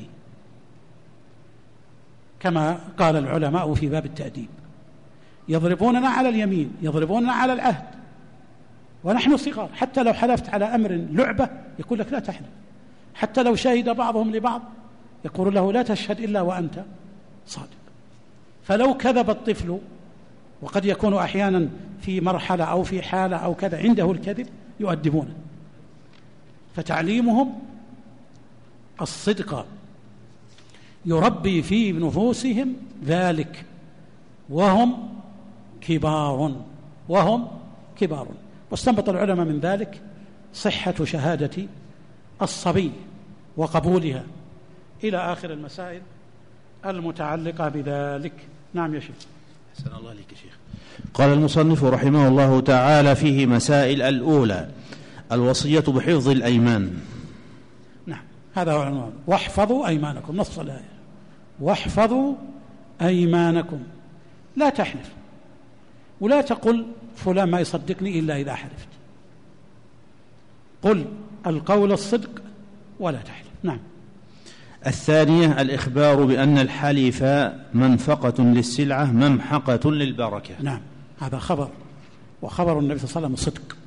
كما قال العلماء في باب التأديب: يضربوننا على اليمين، يضربوننا على العهد ونحن صغار. حتى لو حلفت على أمر لعبة يقول لك لا تحلف، حتى لو شهد بعضهم لبعض يقول له لا تشهد إلا وأنت صادق. فلو كذب الطفل، وقد يكون أحيانا في مرحلة أو في حالة أو كذا عنده الكذب، يؤدبونه. فتعليمهم الصدق يربي في نفوسهم ذلك وهم كبار. واستنبط العلماء من ذلك صحة شهادة الصبي وقبولها إلى آخر المسائل المتعلقة بذلك. نعم يا شيخ. أحسن الله عليك يا شيخ. قال المصنف رحمه الله تعالى فيه مسائل: الأولى الوصية بحفظ الأيمان. نعم، هذا هو العنوان: واحفظوا أيمانكم، نص الآية: واحفظوا أيمانكم. لا تحلف ولا تقل فلان ما يصدقني إلا إذا حلفت، قل القول الصدق ولا تحلف. نعم. الثانية الإخبار بأن الحلف منفقة للسلعة ممحقة للبركة. نعم، هذا خبر، وخبر النبي صلى الله عليه وسلم صدق،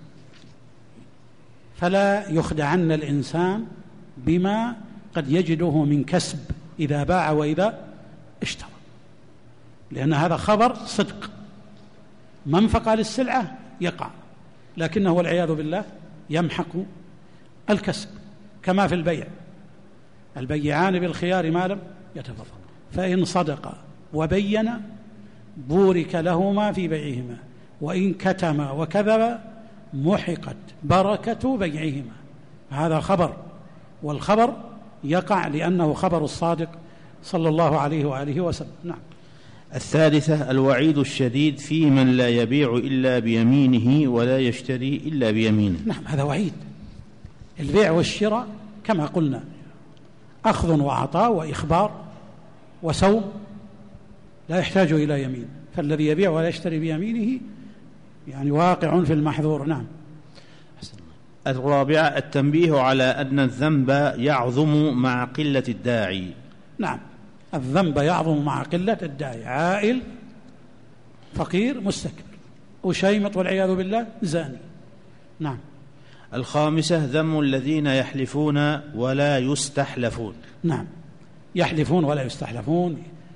فلا يخدعن الإنسان بما قد يجده من كسب إذا باع وإذا اشترى، لأن هذا خبر صدق. منفقة للسلعة يقع، لكنه والعياذ بالله يمحق الكسب، كما في البيع: البيعان بالخيار ما لم يتفرقا، فإن صدقا وبينا بورك لهما في بيعهما، وإن كتما وكذبا محقت بركة بيعهما. هذا خبر، والخبر يقع لأنه خبر الصادق صلى الله عليه وآله وسلم. نعم. الثالثة الوعيد الشديد في من لا يبيع إلا بيمينه ولا يشتري إلا بيمينه. نعم، هذا وعيد. البيع والشراء كما قلنا أخذ وعطاء وإخبار وسوم، لا يحتاج إلى يمين، فالذي يبيع ولا يشتري بيمينه يعني واقع في المحظور. نعم. الرابعة التنبيه على أن الذنب يعظم مع قلة الداعي. نعم، الذنب يعظم مع قلة الداعي. عائل فقير مستكبر وشيمط والعياذ بالله زاني. نعم. الخامسة ذم الذين يحلفون ولا يستحلفون. نعم، يحلفون ولا يستحلفون،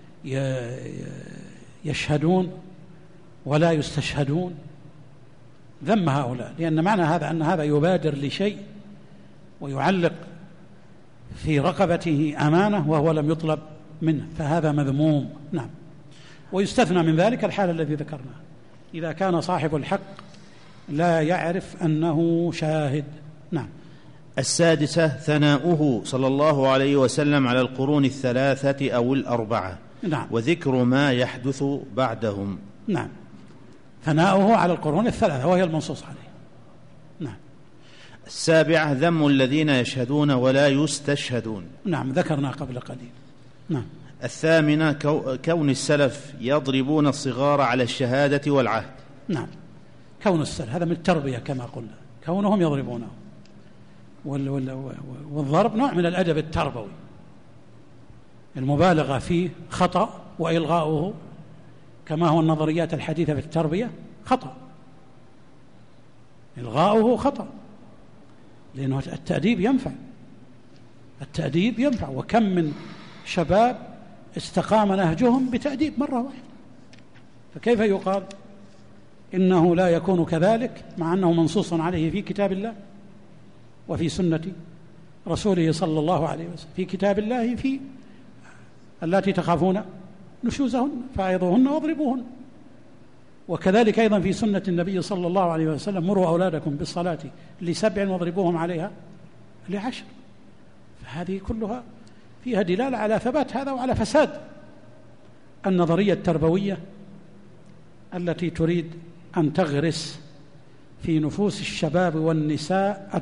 يشهدون ولا يستشهدون. ذم هؤلاء، لأن معنى هذا أن هذا يبادر لشيء ويعلق في رقبته أمانة وهو لم يطلب منه، فهذا مذموم. نعم. ويستثنى من ذلك الحالة الذي ذكرناه، إذا كان صاحب الحق لا يعرف أنه شاهد. نعم. السادسة ثناؤه صلى الله عليه وسلم على القرون الثلاثة أو الأربعة. نعم. وذكر ما يحدث بعدهم. نعم، ثناؤه على القرون الثلاثة وهي المنصوص عليه. نعم. السابعة ذم الذين يشهدون ولا يستشهدون. نعم، ذكرنا قبل قليل. نعم. الثامنة كون السلف يضربون الصغار على الشهادة والعهد. نعم، كون السلف هذا من التربية كما قلنا، كونهم يضربونه، والضرب نوع من الأدب التربوي، المبالغة فيه خطأ، وإلغاؤه كما هو النظريات الحديثة في التربية خطأ، إلغاؤه خطأ. لأنه التأديب ينفع، التأديب ينفع، وكم من شباب استقام نهجهم بتأديب مرة واحدة، فكيف يقال إنه لا يكون كذلك مع أنه منصوص عليه في كتاب الله وفي سنة رسوله صلى الله عليه وسلم. في كتاب الله في اللاتي تخافون نشوزهن فعظوهن واضربوهن، وكذلك أيضا في سنة النبي صلى الله عليه وسلم مروا أولادكم بالصلاة ل7 واضربوهم عليها ل10. فهذه كلها فيها دلالة على ثبات هذا وعلى فساد النظرية التربوية التي تريد أن تغرس في نفوس الشباب والنساء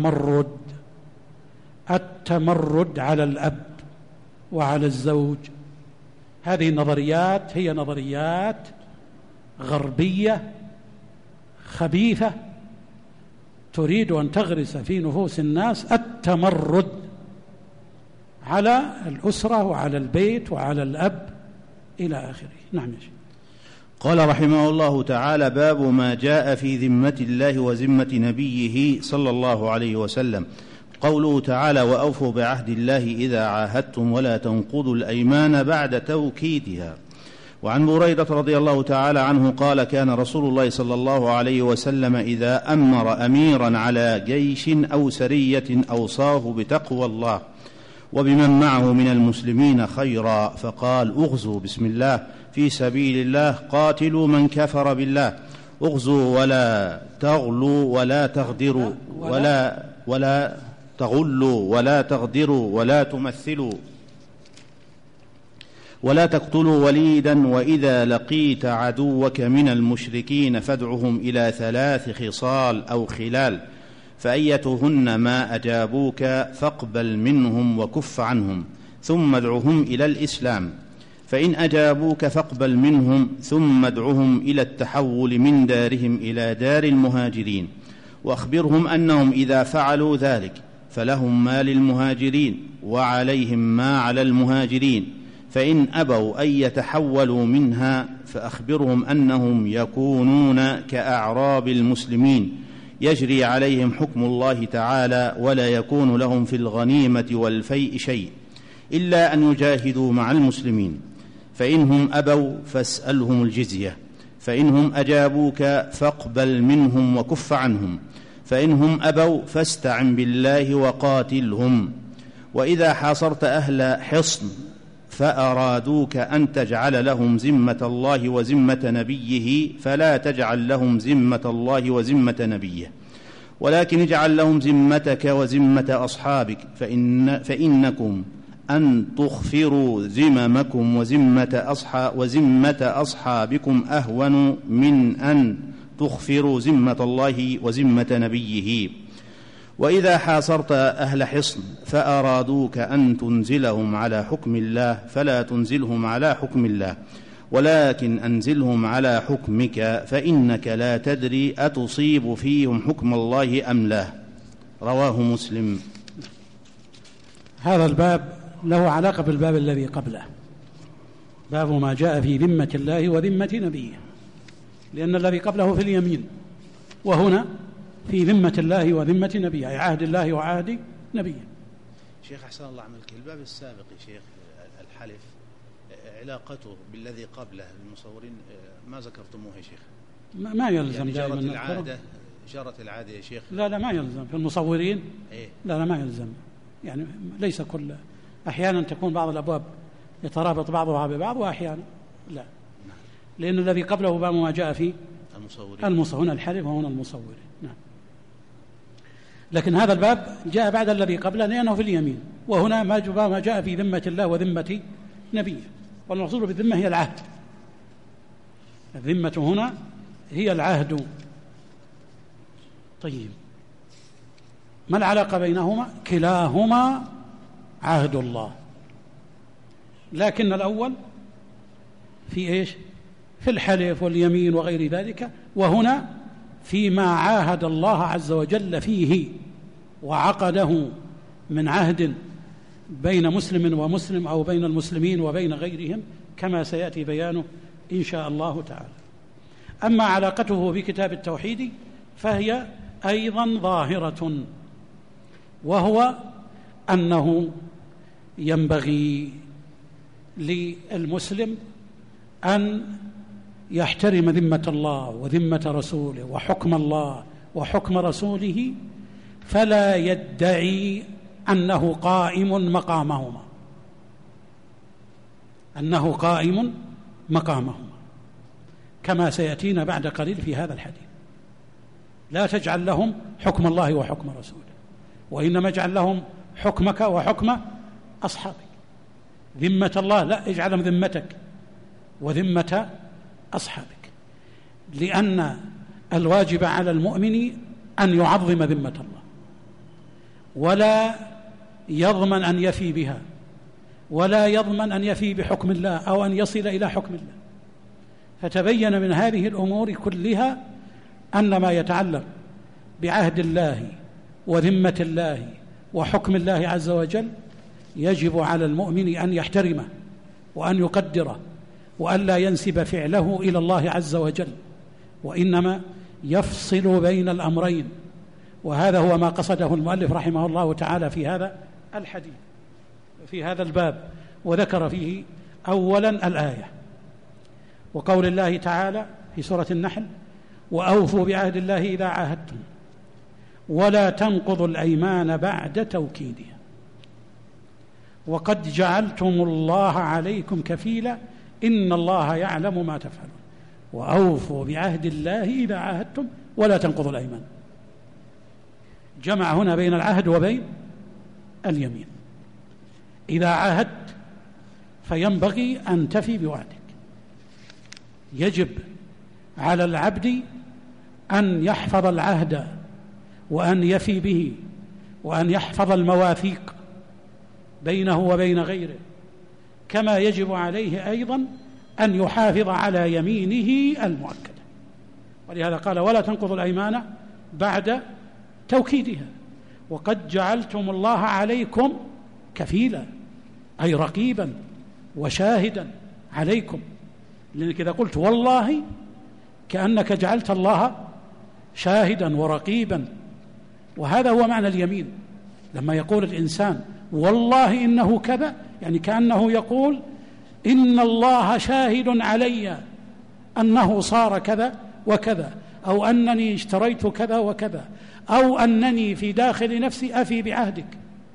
التمرد على الأب وعلى الزوج. هذه النظريات هي نظريات غربية خبيثة تريد أن تغرس في نفوس الناس التمرد على الأسرة وعلى البيت وعلى الأب إلى آخره. نعم يا شيخ. قال رحمه الله تعالى: باب ما جاء في ذمة الله وذمة نبيه صلى الله عليه وسلم. قوله تعالى: وأوفوا بعهد الله إذا عاهدتم ولا تنقضوا الأيمان بعد توكيدها. وعن بريدة رضي الله تعالى عنه قال: كان رسول الله صلى الله عليه وسلم إذا أمر أميرا على جيش أو سرية أوصاه بتقوى الله وبمن معه من المسلمين خيرا، فقال: اغزوا بسم الله في سبيل الله، قاتلوا من كفر بالله، اغزوا ولا تغلوا ولا تغدروا ولا تغلوا ولا تغدروا ولا تمثلوا ولا تقتلوا وليدا، وإذا لقيت عدوك من المشركين فادعهم إلى 3 خصال أو خلال، فأيتهن ما أجابوك فاقبل منهم وكف عنهم، ثم ادعهم إلى الإسلام، فإن أجابوك فاقبل منهم، ثم ادعهم إلى التحول من دارهم إلى دار المهاجرين، وأخبرهم أنهم إذا فعلوا ذلك فلهم ما للمهاجرين وعليهم ما على المهاجرين، فإن أبوا أن يتحولوا منها فأخبرهم أنهم يكونون كأعراب المسلمين يجري عليهم حكم الله تعالى، ولا يكون لهم في الغنيمة والفيء شيء إلا أن يجاهدوا مع المسلمين، فإنهم أبوا فاسألهم الجزية، فإنهم أجابوك فاقبل منهم وكف عنهم، فإنهم أبوا فاستعن بالله وقاتلهم. وإذا حاصرت أهل حصن فأرادوك أن تجعل لهم ذمة الله وذمة نبيه فلا تجعل لهم ذمة الله وذمة نبيه، ولكن اجعل لهم ذمتك وذمة أصحابك، فإنكم أن تغفروا ذممكم وذمة أصحابكم أهون من أن تغفروا ذمة الله وذمة نبيه. وإذا حاصرت أهل حصن فأرادوك أن تنزلهم على حكم الله فلا تنزلهم على حكم الله، ولكن أنزلهم على حكمك، فإنك لا تدري أتصيب فيهم حكم الله أم لا. رواه مسلم. هذا الباب له علاقة بالباب الذي قبله، باب ما جاء في ذمة الله وذمة نبيه، لأن الذي قبله في اليمين، وهنا في ذمة الله وذمة نبيه، أي عهد الله وعهد نبيه. شيخ أحسن الله عملك، الباب السابق يا شيخ الحلف علاقته بالذي قبله المصورين ما ذكرتموه يا شيخ؟ ما يلزم يعني دائما جرت العادة يا شيخ. لا ما يلزم في المصورين. إيه؟ لا ما يلزم، يعني ليس كل، أحيانا تكون بعض الأبواب يترابط بعضها ببعض، وأحيانا لا، لأن الذي قبله باب ما جاء في المصورين، هنا الحلف وهنا المصورين. نعم. لكن هذا الباب جاء بعد الذي قبله لأنه في اليمين، وهنا ما جاء في ذمة الله وذمة نبيه، والمقصود بالذمة هي العهد، الذمة هنا هي العهد. طيب، ما العلاقة بينهما؟ كلاهما عهد الله، لكن الأول في إيش؟ في الحلف واليمين وغير ذلك، وهنا فيما عاهد الله عز وجل فيه وعقده من عهد بين مسلم ومسلم أو بين المسلمين وبين غيرهم، كما سيأتي بيانه إن شاء الله تعالى. أما علاقته بكتاب التوحيد فهي أيضا ظاهرة، وهو أنه ينبغي للمسلم أن يحترم ذمة الله وذمة رسوله وحكم الله وحكم رسوله، فلا يدعي أنه قائم مقامهما، أنه قائم مقامهما، كما سيأتينا بعد قليل في هذا الحديث. لا تجعل لهم حكم الله وحكم رسوله، وإنما اجعل لهم حكمك وحكم أصحابك. ذمة الله لا، اجعلهم ذمتك وذمة أصحابك، لأن الواجب على المؤمن أن يعظم ذمة الله ولا يضمن أن يفي بها، ولا يضمن أن يفي بحكم الله أو أن يصل إلى حكم الله. فتبين من هذه الأمور كلها أن ما يتعلق بعهد الله وذمة الله وحكم الله عز وجل يجب على المؤمن أن يحترمه وأن يقدره، وأن لا ينسب فعله إلى الله عز وجل، وإنما يفصل بين الأمرين. وهذا هو ما قصده المؤلف رحمه الله تعالى في هذا الحديث، في هذا الباب، وذكر فيه أولا الآية وقول الله تعالى في سورة النحل: وأوفوا بعهد الله إذا عاهدتم ولا تنقضوا الأيمان بعد توكيدها وقد جعلتم الله عليكم كفيلا إن الله يعلم ما تفعلون. وأوفوا بعهد الله إذا عاهدتم ولا تنقضوا الأيمان. جمع هنا بين العهد وبين اليمين. إذا عاهدت فينبغي أن تفي بوعدك. يجب على العبد أن يحفظ العهد وأن يفي به، وأن يحفظ المواثيق بينه وبين غيره، كما يجب عليه أيضا أن يحافظ على يمينه المؤكدة. ولهذا قال: ولا تنقضوا الأيمان بعد توكيدها وقد جعلتم الله عليكم كفيلا، أي رقيبا وشاهدا عليكم. لأنك إذا قلت والله كأنك جعلت الله شاهدا ورقيبا، وهذا هو معنى اليمين. لما يقول الإنسان والله إنه كذا، يعني كأنه يقول إن الله شاهد علي أنه صار كذا وكذا، أو أنني اشتريت كذا وكذا، أو أنني في داخل نفسي أفي بعهدك.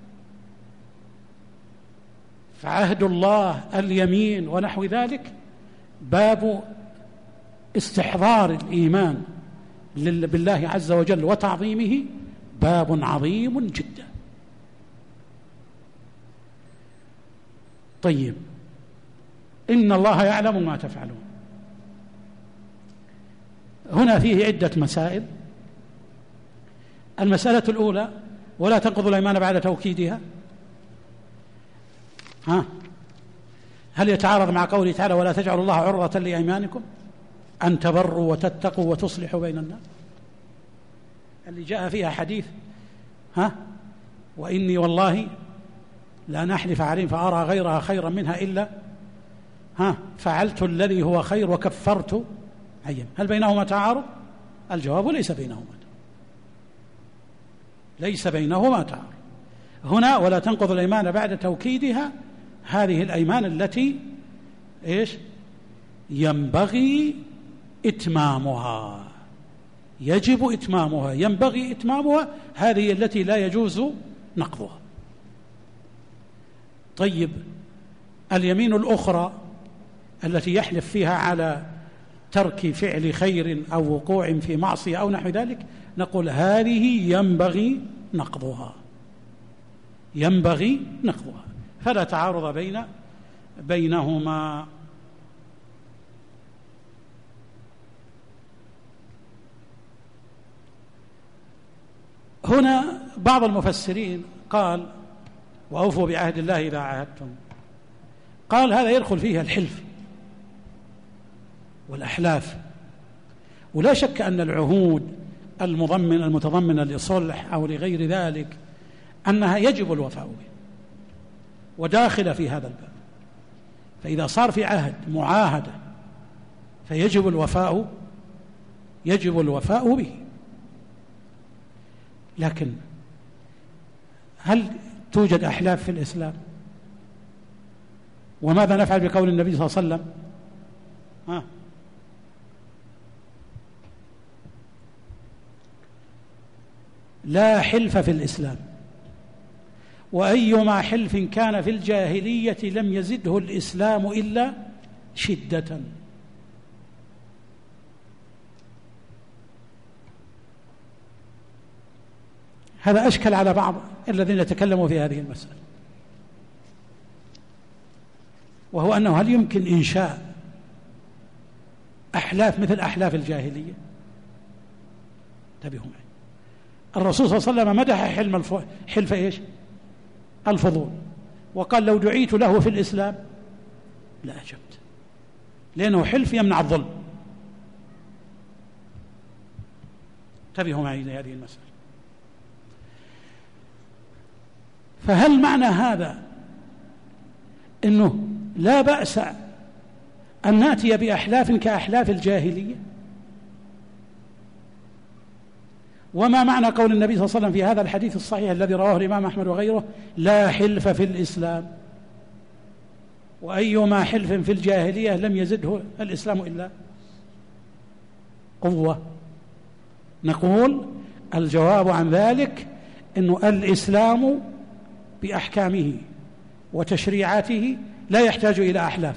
فعهد الله اليمين ونحو ذلك باب استحضار الإيمان بالله عز وجل وتعظيمه، باب عظيم جدا. طيب، إن الله يعلم ما تفعلون. هنا فيه عدة مسائل. المسألة الأولى: ولا تنقضوا الأيمان بعد توكيدها. هل يتعارض مع قوله تعالى: ولا تجعلوا الله عرضة لأيمانكم أن تبروا وتتقوا وتصلحوا بين الناس، اللي جاء فيها حديث وإني والله لا نحلف عليه فأرى غيرها خيرا منها إلا فعلت الذي هو خير وكفرت أيام. هل بينهما تعارض؟ الجواب: ليس بينهما تعارض. هنا ولا تنقض الأيمان بعد توكيدها، هذه الأيمان التي ينبغي إتمامها، يجب إتمامها، ينبغي إتمامها، هذه التي لا يجوز نقضها. طيب، اليمين الأخرى التي يحلف فيها على ترك فعل خير أو وقوع في معصية أو نحو ذلك، نقول هذه ينبغي نقضها، فلا تعارض بينهما. هنا بعض المفسرين قال: وأوفوا بعهد الله إذا عاهدتم، قال هذا يدخل فيه الحلف والأحلاف. ولا شك أن العهود المتضمنة لصلح أو لغير ذلك أنها يجب الوفاء به، وداخل في هذا الباب. فإذا صار في عهد معاهدة فيجب الوفاء به. لكن هل توجد أحلاف في الإسلام؟ وماذا نفعل بقول النبي صلى الله عليه وسلم؟ لا حلف في الإسلام، وأيما حلف كان في الجاهلية لم يزده الإسلام إلا شدة. هذا أشكل على بعض الذين تكلموا في هذه المسألة، وهو أنه هل يمكن إنشاء أحلاف مثل أحلاف الجاهلية؟ انتبهوا معي. الرسول صلى الله عليه وسلم مدح حلف إيش؟ الفضول، وقال لو دعيت له في الإسلام لأجبت، لأنه حلف يمنع الظلم. انتبهوا معي لهذه المسألة. فهل معنى هذا أنه لا بأس أن نأتي بأحلاف كأحلاف الجاهلية؟ وما معنى قول النبي صلى الله عليه وسلم في هذا الحديث الصحيح الذي رواه الإمام أحمد وغيره: لا حلف في الإسلام، وأيما حلف في الجاهلية لم يزده الإسلام إلا قوة؟ نقول الجواب عن ذلك أنه الإسلام بأحكامه وتشريعاته لا يحتاج إلى أحلاف،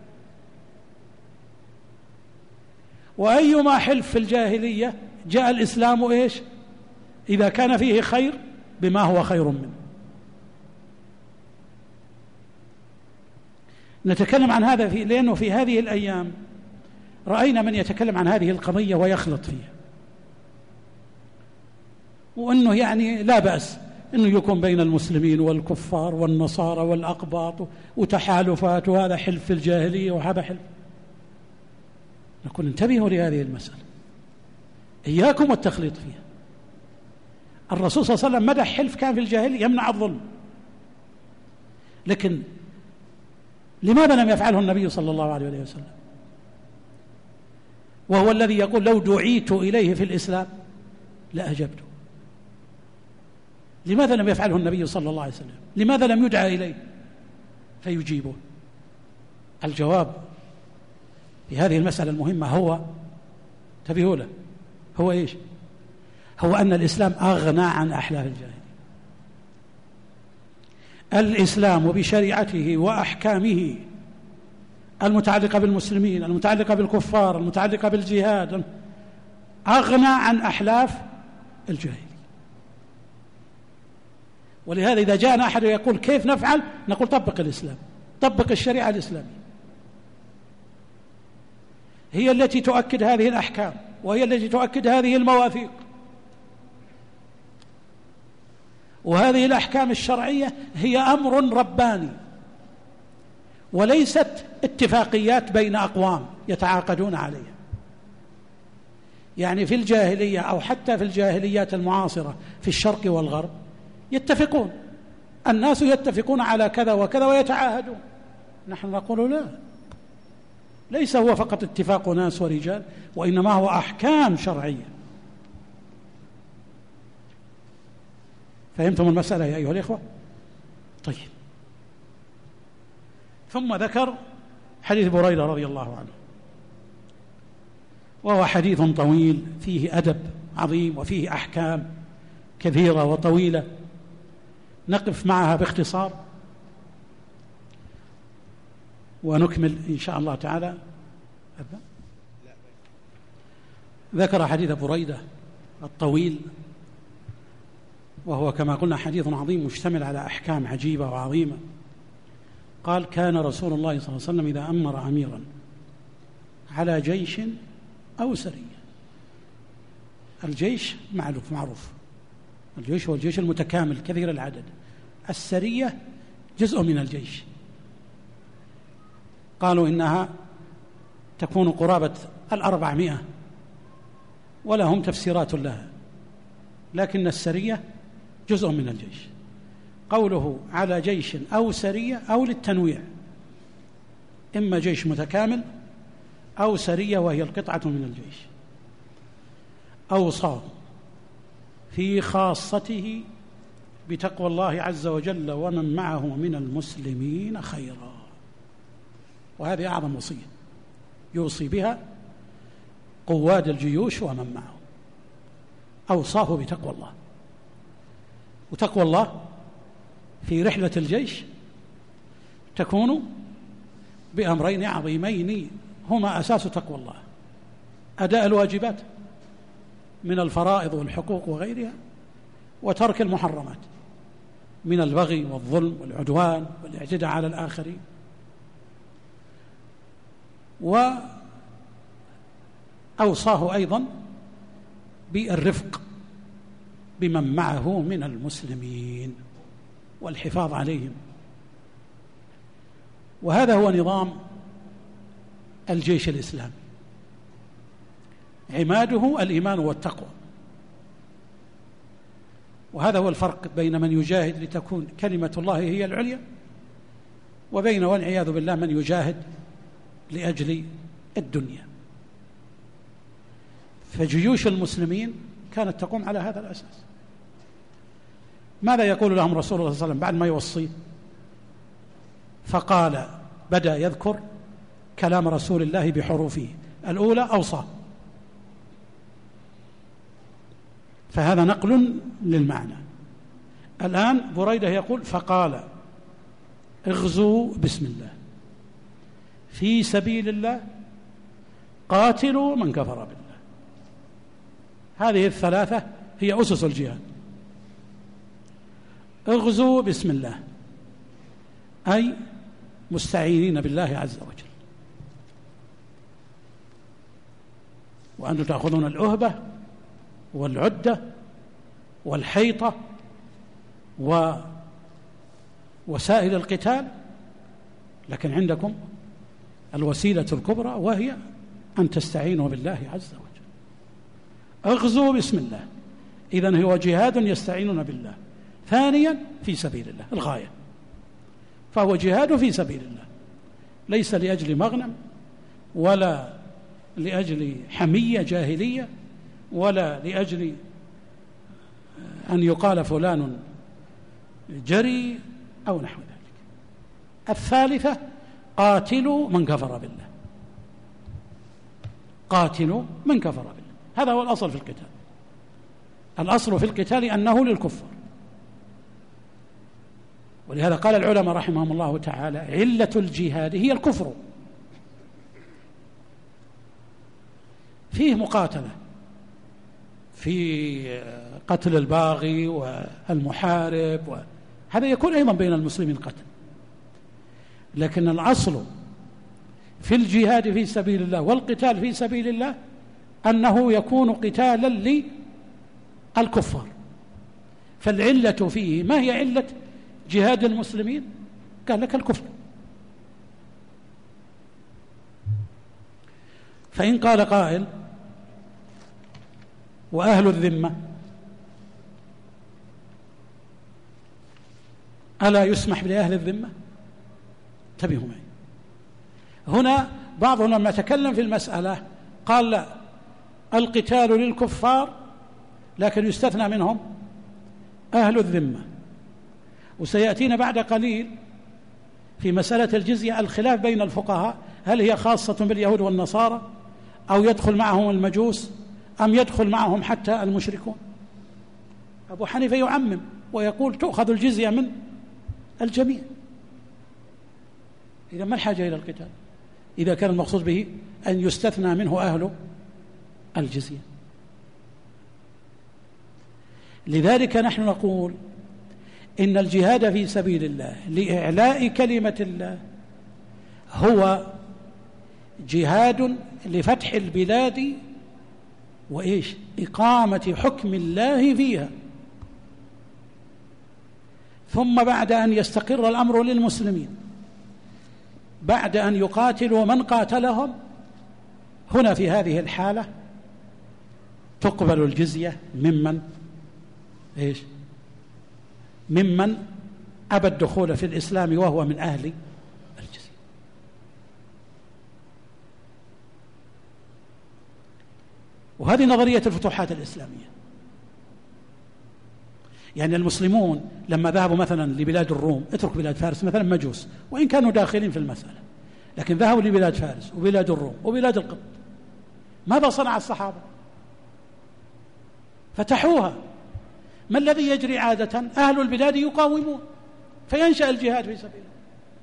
وأيما حلف في الجاهلية جاء الإسلام إيش؟ إذا كان فيه خير بما هو خير منه. نتكلم عن هذا لأنه في هذه الأيام رأينا من يتكلم عن هذه القضية ويخلط فيها، وأنه يعني لا بأس أنه يكون بين المسلمين والكفار والنصارى والأقباط وتحالفات، وهذا حلف في الجاهلية وهذا حلف. نقول انتبهوا لهذه المسألة، إياكم والتخليط فيها. الرسول صلى الله عليه وسلم مدح حلف كان في الجاهلية يمنع الظلم، لكن لماذا لم يفعله النبي صلى الله عليه وسلم، وهو الذي يقول لو دعيت إليه في الإسلام لأجبته؟ لماذا لم يفعله النبي صلى الله عليه وسلم؟ لماذا لم يدعى إليه فيجيبه؟ الجواب في هذه المسألة المهمة هو، انتبهوا له، هو إيش؟ هو أن الإسلام أغنى عن أحلاف الجاهلية. الإسلام بشريعته وأحكامه المتعلقة بالمسلمين، المتعلقة بالكفار، المتعلقة بالجهاد، أغنى عن أحلاف الجاهلية. ولهذا إذا جاءنا أحد يقول كيف نفعل، نقول طبق الإسلام، طبق الشريعة الإسلامية، هي التي تؤكد هذه الأحكام، وهي التي تؤكد هذه المواثيق، وهذه الأحكام الشرعية هي أمر رباني، وليست اتفاقيات بين أقوام يتعاقدون عليها. يعني في الجاهلية أو حتى في الجاهليات المعاصرة في الشرق والغرب يتفقون، الناس يتفقون على كذا وكذا ويتعاهدون. نحن نقول لا، ليس هو فقط اتفاق ناس ورجال، وإنما هو أحكام شرعية. فهمتم المسألة يا أيها الإخوة؟ طيب، ثم ذكر حديث بريدة رضي الله عنه، وهو حديث طويل فيه أدب عظيم وفيه أحكام كثيرة وطويلة نقف معها باختصار ونكمل إن شاء الله تعالى. ذكر حديث بريدة الطويل، وهو كما قلنا حديث عظيم مشتمل على أحكام عجيبة وعظيمة. قال: كان رسول الله صلى الله عليه وسلم إذا أمر أميرا على جيش أو سرية. الجيش معروف، الجيش هو الجيش المتكامل كثير العدد، السرية جزء من الجيش. قالوا إنها تكون قرابة 400، ولهم تفسيرات لها، لكن السرية جزء من الجيش. قوله على جيش أو سرية أو للتنويع، إما جيش متكامل أو سرية وهي القطعة من الجيش. أوصى في خاصته بتقوى الله عز وجل ومن معه من المسلمين خيرا. وهذه أعظم وصية يوصي بها قواد الجيوش ومن معه، أوصاه بتقوى الله. وتقوى الله في رحلة الجيش تكون بأمرين عظيمين هما أساس تقوى الله: أداء الواجبات من الفرائض والحقوق وغيرها، وترك المحرمات من البغي والظلم والعدوان والاعتداء على الآخرين. وأوصاه أيضا بالرفق بمن معه من المسلمين والحفاظ عليهم. وهذا هو نظام الجيش الإسلامي، عماده الإيمان والتقوى. وهذا هو الفرق بين من يجاهد لتكون كلمة الله هي العليا، وبين والعياذ بالله من يجاهد لأجل الدنيا. فجيوش المسلمين كانت تقوم على هذا الأساس. ماذا يقول لهم رسول الله صلى الله عليه وسلم بعد ما يوصيه؟ فقال، بدأ يذكر كلام رسول الله بحروفه. الأولى أوصى، فهذا نقل للمعنى. الآن بريدة يقول: فقال اغزوا بسم الله في سبيل الله قاتلوا من كفر بالله. هذه الثلاثة هي أسس الجهاد. اغزوا بسم الله أي مستعينين بالله عز وجل، وأنتم تأخذون الأهبة والعدة والحيطة ووسائل القتال، لكن عندكم الوسيلة الكبرى وهي أن تستعينوا بالله عز وجل. اغزوا بسم الله، إذن هو جهاد يستعينون بالله. ثانيا في سبيل الله، الغاية، فهو جهاد في سبيل الله، ليس لأجل مغنم ولا لأجل حمية جاهلية ولا لأجل أن يقال فلان جري أو نحو ذلك. الثالثة قاتلوا من كفر بالله، قاتلوا من كفر بالله. هذا هو الأصل في القتال. الأصل في القتال أنه للكفار، ولهذا قال العلماء رحمهم الله تعالى: علة الجهاد هي الكفر. فيه مقاتلة في قتل الباغي والمحارب، هذا يكون أيضا بين المسلمين قتل، لكن الأصل في الجهاد في سبيل الله والقتال في سبيل الله أنه يكون قتالا للكفار. فالعلة فيه ما هي علة جهاد المسلمين؟ قال لك الكفر. فإن قال قائل: وأهل الذمة ألا يسمح لأهل الذمة؟ انتبهوا معي هنا. بعضهم لما تكلم في المسألة قال: لا، القتال للكفار لكن يستثنى منهم أهل الذمة. وسيأتينا بعد قليل في مسألة الجزية الخلاف بين الفقهاء، هل هي خاصة باليهود والنصارى أو يدخل معهم المجوس أم يدخل معهم حتى المشركون. أبو حنيفة يعمم ويقول تؤخذ الجزية من الجميع. إذا ما الحاجة إلى القتال إذا كان المقصود به أن يستثنى منه أهل الجزية؟ لذلك نحن نقول إن الجهاد في سبيل الله لإعلاء كلمة الله هو جهاد لفتح البلاد وإيش؟ إقامة حكم الله فيها. ثم بعد أن يستقر الأمر للمسلمين، بعد أن يقاتلوا من قاتلهم، هنا في هذه الحالة تقبل الجزية ممن إيش؟ ممن أبى الدخول في الإسلام وهو من أهل الجزية. وهذه نظرية الفتوحات الإسلامية. يعني المسلمون لما ذهبوا مثلا لبلاد الروم، اترك بلاد فارس مثلا، مجوس وإن كانوا داخلين في المسألة، لكن ذهبوا لبلاد فارس وبلاد الروم وبلاد القبط، ماذا صنع الصحابة؟ فتحوها. ما الذي يجري عادة؟ أهل البلاد يقاومون فينشأ الجهاد في سبيل الله.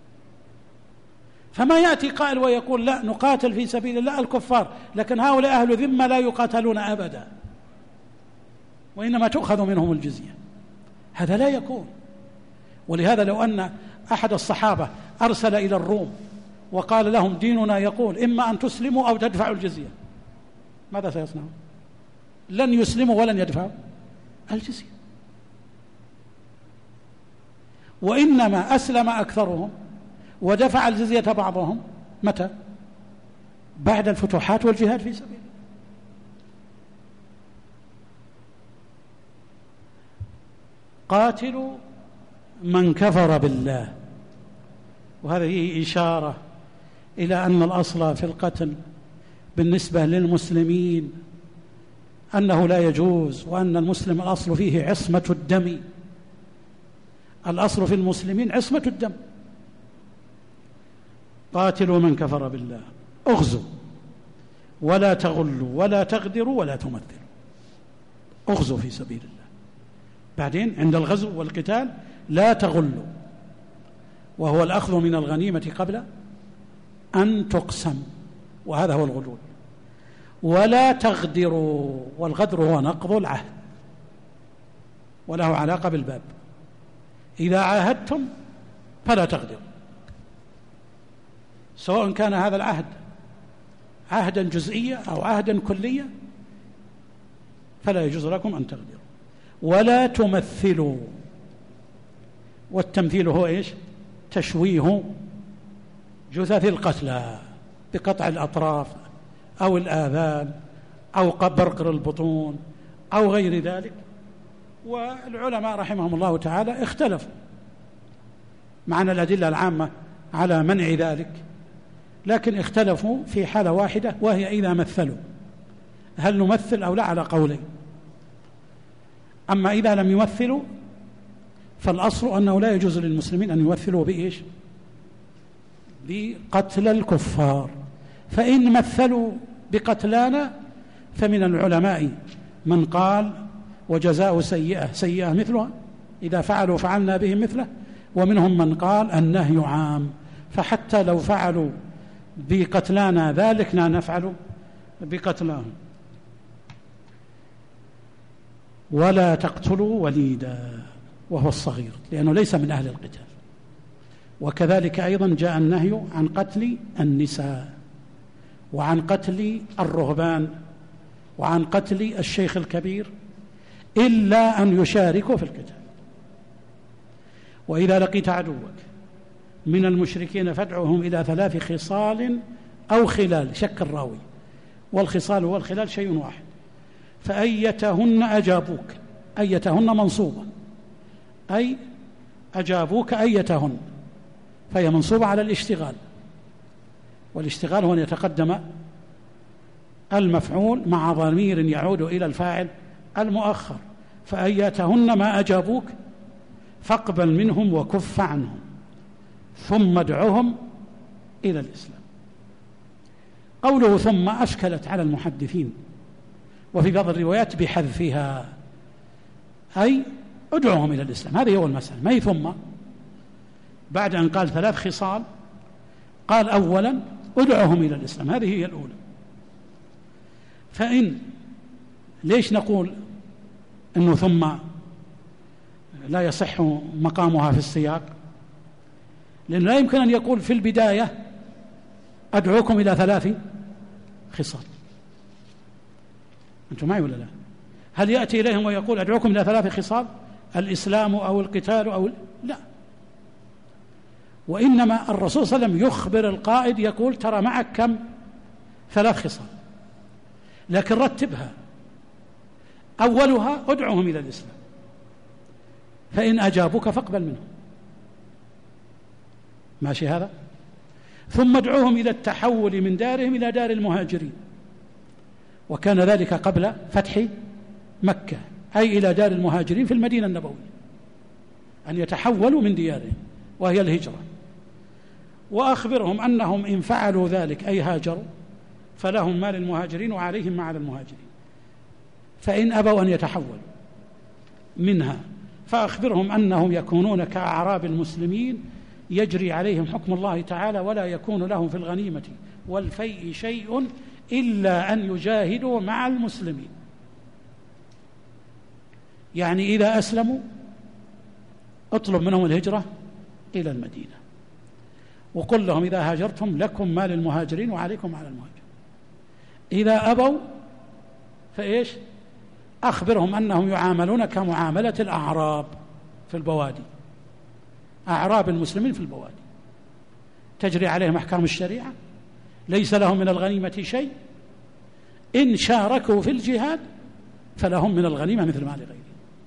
فما يأتي قائل ويقول لا نقاتل في سبيل الله الكفار، لكن هؤلاء أهل ذمة لا يقاتلون أبدا، وإنما تؤخذ منهم الجزية. هذا لا يكون. ولهذا لو أن أحد الصحابة أرسل إلى الروم وقال لهم ديننا يقول إما أن تسلموا أو تدفعوا الجزية، ماذا سيصنعون؟ لن يسلموا ولن يدفعوا الجزية. وإنما أسلم أكثرهم ودفع الجزية بعضهم متى؟ بعد الفتوحات والجهاد في سبيل الله. قاتلوا من كفر بالله. وهذه إشارة إلى أن الأصل في القتل بالنسبة للمسلمين أنه لا يجوز، وأن المسلم الأصل فيه عصمة الدم. الأصل في المسلمين عصمة الدم. قاتلوا من كفر بالله، اغزوا ولا تغلوا ولا تغدروا ولا تمثلوا. اغزوا في سبيل الله. بعدين عند الغزو والقتال لا تغلوا، وهو الأخذ من الغنيمة قبل أن تقسم، وهذا هو الغلول. ولا تغدروا، والغدر هو نقض العهد، وله علاقة بالباب. إذا عاهدتم فلا تغدروا، سواء كان هذا العهد عهدا جزئيا أو عهدا كليا، فلا يجوز لكم أن تغدروا. ولا تمثلوا، والتمثيل هو إيش؟ تشويه جثث القتلى بقطع الأطراف أو الآذان أو برقر البطون أو غير ذلك. والعلماء رحمهم الله تعالى اختلفوا معنا الأدلة العامة على منع ذلك، لكن اختلفوا في حالة واحدة، وهي إذا مثلوا، هل نمثل أو لا، على قولين. أما إذا لم يمثلوا فالأصل أنه لا يجوز للمسلمين أن يمثلوا بإيش؟ بقتل الكفار. فإن مثلوا بقتلانا فمن العلماء من قال وجزاء سيئة سيئة مثلها، إذا فعلوا فعلنا بهم مثله. ومنهم من قال النهي عام، فحتى لو فعلوا بقتلانا ذلك لا نفعل بقتلاهم. ولا تقتلوا وليدا وهو الصغير، لأنه ليس من أهل القتال. وكذلك أيضا جاء النهي عن قتل النساء، وعن قتل الرهبان، وعن قتل الشيخ الكبير، إلا أن يشاركوا في القتال. وإذا لقيت عدوك من المشركين فادعوهم إلى 3 خصال أو خلال، شك الراوي، والخصال والخلال شيء واحد. فأيتهن أجابوك، أيتهن منصوبة، أي أجابوك أيتهن، فهي منصوبة على الاشتغال، والاشتغال هو أن يتقدم المفعول مع ضمير يعود إلى الفاعل المؤخر. فأيتهن ما أجابوك فاقبل منهم وكف عنهم ثم ادعهم إلى الإسلام. قوله ثم أشكلت على المحدثين، وفي بعض الروايات بحذفها، أي ادعوهم إلى الإسلام. هذه هو المسألة، ما هي ثم بعد أن قال 3 خصال قال أولا ادعوهم إلى الإسلام، هذه هي الأولى. فإن ليش نقول أنه ثم لا يصح مقامها في السياق؟ لأنه لا يمكن أن يقول في البداية أدعوكم إلى 3 خصال. أنتم معي ولا لا؟ هل يأتي إليهم ويقول أدعوكم إلى 3 خصال، الإسلام أو القتال أو لا؟ وإنما الرسول صلى الله عليه وسلم يخبر القائد، يقول ترى معك كم؟ 3 خصال، لكن رتبها. أولها ادعوهم إلى الإسلام، فإن أجابوك فاقبل منهم، ماشي هذا؟ ثم ادعوهم إلى التحول من دارهم إلى دار المهاجرين، وكان ذلك قبل فتح مكة أي إلى دار المهاجرين في المدينة النبوية، أن يتحولوا من ديارهم وهي الهجرة. وأخبرهم أنهم إن فعلوا ذلك أي هاجروا فلهم ما للمهاجرين وعليهم ما على المهاجرين، فإن أبوا أن يتحولوا منها فأخبرهم أنهم يكونون كأعراب المسلمين يجري عليهم حكم الله تعالى، ولا يكون لهم في الغنيمة والفيء شيء إلا أن يجاهدوا مع المسلمين. يعني إذا أسلموا اطلب منهم الهجرة إلى المدينة، وقل لهم إذا هاجرتم لكم ما للمهاجرين وعليكم على المهاجرين. إذا أبوا فإيش؟ أخبرهم أنهم يعاملون كمعاملة الأعراب في البوادي، أعراب المسلمين في البوادي تجري عليهم أحكام الشريعة، ليس لهم من الغنيمة شيء، إن شاركوا في الجهاد فلهم من الغنيمة مثل ما لغيرهم.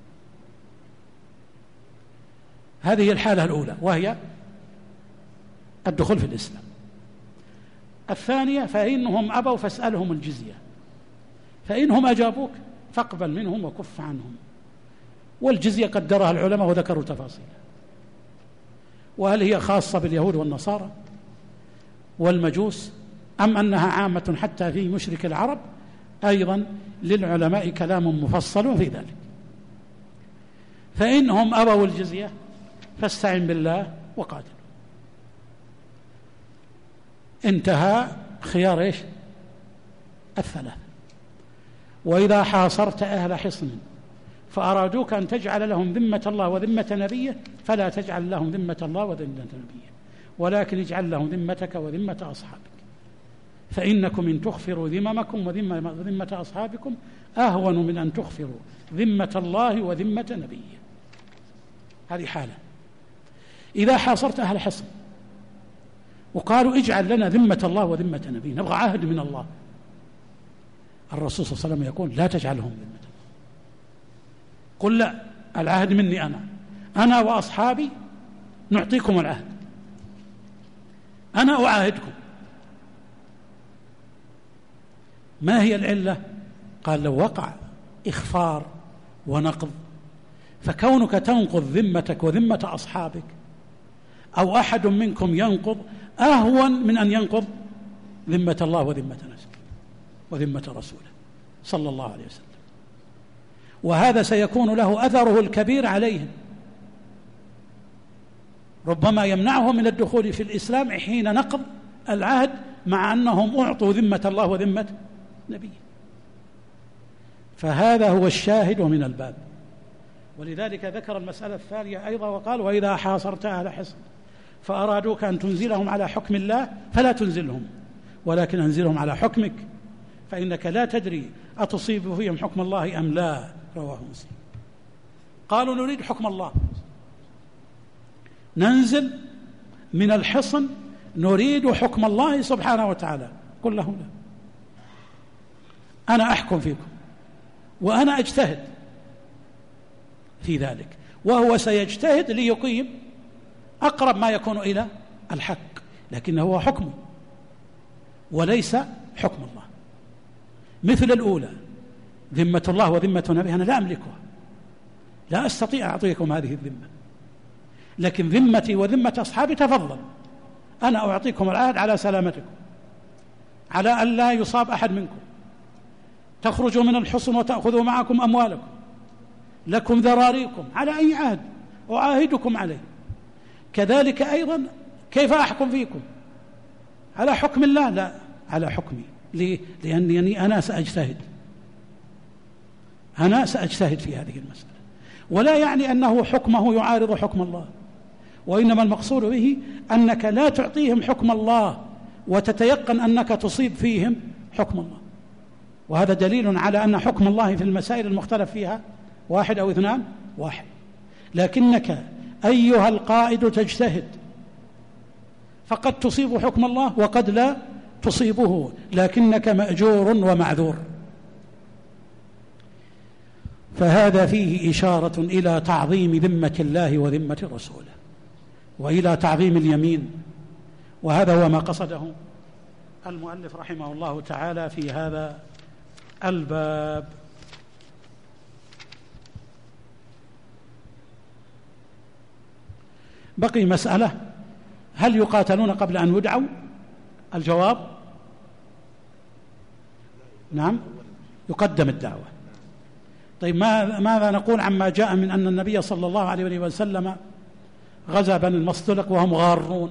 هذه الحالة الأولى وهي الدخول في الإسلام. الثانية فإنهم أبوا فاسألهم الجزية، فإنهم أجابوك فاقبل منهم وكف عنهم. والجزية قدرها العلماء وذكروا تفاصيلها، وهل هي خاصة باليهود والنصارى والمجوس أم أنها عامة حتى في مشرك العرب؟ أيضا للعلماء كلام مفصل في ذلك. فإنهم أبوا الجزية فاستعن بالله وقاتل. انتهى خيار إيش؟ الثلاث. وإذا حاصرت أهل حصن فأرادوك أن تجعل لهم ذمة الله وذمة نبيه فلا تجعل لهم ذمة الله وذمة نبيه، ولكن اجعل لهم ذمتك وذمة أصحابك، فإنكم إن تغفروا ذممكم وذمة أصحابكم أهون من أن تغفروا ذمة الله وذمة نبيه. هذه حالة. إذا حاصرت أهل حصن وقالوا اجعل لنا ذمة الله وذمة نبيه، نبغى عهد من الله، الرسول صلى الله عليه وسلم يقول لا تجعلهم ذمة الله، قل لا، العهد مني أنا وأصحابي نعطيكم العهد، أنا أعاهدكم. ما هي العلة؟ قال لو وقع إخفار ونقض، فكونك تنقض ذمتك وذمة أصحابك أو أحد منكم ينقض أهون من أن ينقض ذمة الله وذمة نفسه وذمة رسوله صلى الله عليه وسلم. وهذا سيكون له أثره الكبير عليهم، ربما يمنعهم من الدخول في الإسلام حين نقض العهد مع أنهم أعطوا ذمة الله وذمة نبيه. فهذا هو الشاهد من الباب. ولذلك ذكر المسألة الثانية أيضا وقال وإذا حاصرت أهل حصن فأرادوك أن تنزلهم على حكم الله فلا تنزلهم، ولكن أنزلهم على حكمك، فإنك لا تدري أتصيب فيهم حكم الله أم لا. رواه مسلم. قالوا نريد حكم الله، ننزل من الحصن نريد حكم الله سبحانه وتعالى. قل لهم لا، أنا أحكم فيكم وأنا أجتهد في ذلك، وهو سيجتهد ليقيم أقرب ما يكون إلى الحق، لكنه هو حكمه وليس حكم الله. مثل الأولى ذمة الله وذمة نبيه أنا لا أملكها، لا أستطيع أعطيكم هذه الذمة، لكن ذمتي وذمة أصحابي تفضل، أنا أعطيكم العهد على سلامتكم، على أن لا يصاب أحد منكم، تخرجوا من الحصن وتأخذوا معكم أموالكم، لكم ذراريكم، على أي عهد أعاهدكم عليه. كذلك أيضا كيف أحكم فيكم؟ على حكم الله؟ لا، على حكمي. ليه؟ لأنني أنا سأجتهد في هذه المسألة، ولا يعني أنه حكمه يعارض حكم الله، وإنما المقصود به أنك لا تعطيهم حكم الله وتتيقن أنك تصيب فيهم حكم الله. وهذا دليل على أن حكم الله في المسائل المختلف فيها واحد أو اثنان، واحد، لكنك أيها القائد تجتهد، فقد تصيب حكم الله وقد لا تصيبه، لكنك مأجور ومعذور. فهذا فيه إشارة إلى تعظيم ذمة الله وذمة رسوله، وإلى تعظيم اليمين، وهذا هو ما قصده المؤلف رحمه الله تعالى في هذا الباب. بقي مسألة: هل يقاتلون قبل أن يدعوا؟ الجواب: نعم، يقدم الدعوة. طيب ماذا نقول عما جاء من أن النبي صلى الله عليه وسلم غزا بني المصطلق وهم غارون؟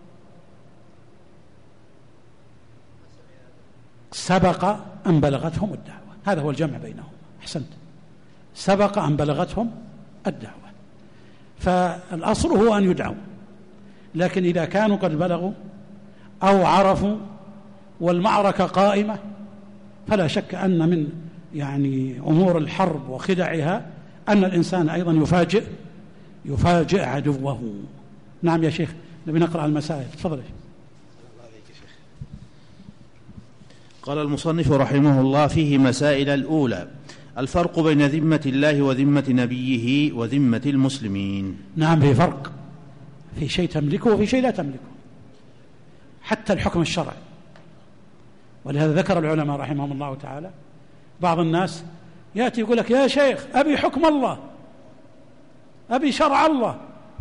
سبق أن بلغتهم الدعوة، هذا هو الجمع بينهم. أحسنت، سبق أن بلغتهم الدعوة، فالأصل هو أن يدعوا، لكن إذا كانوا قد بلغوا أو عرفوا والمعركة قائمة فلا شك أن من أمور الحرب وخدعها أن الإنسان أيضا يفاجئ عدوه. نعم يا شيخ، نبي نقرأ المسائل. تفضل يا شيخ. قال المصنف رحمه الله: فيه مسائل. الأولى: الفرق بين ذمة الله وذمة نبيه وذمة المسلمين. نعم، في فرق، في شيء تملكه وفي شيء لا تملكه، حتى الحكم الشرعي. ولهذا ذكر العلماء رحمهم الله تعالى بعض الناس يأتي يقول لك: يا شيخ أبي حكم الله، أبي شرع الله.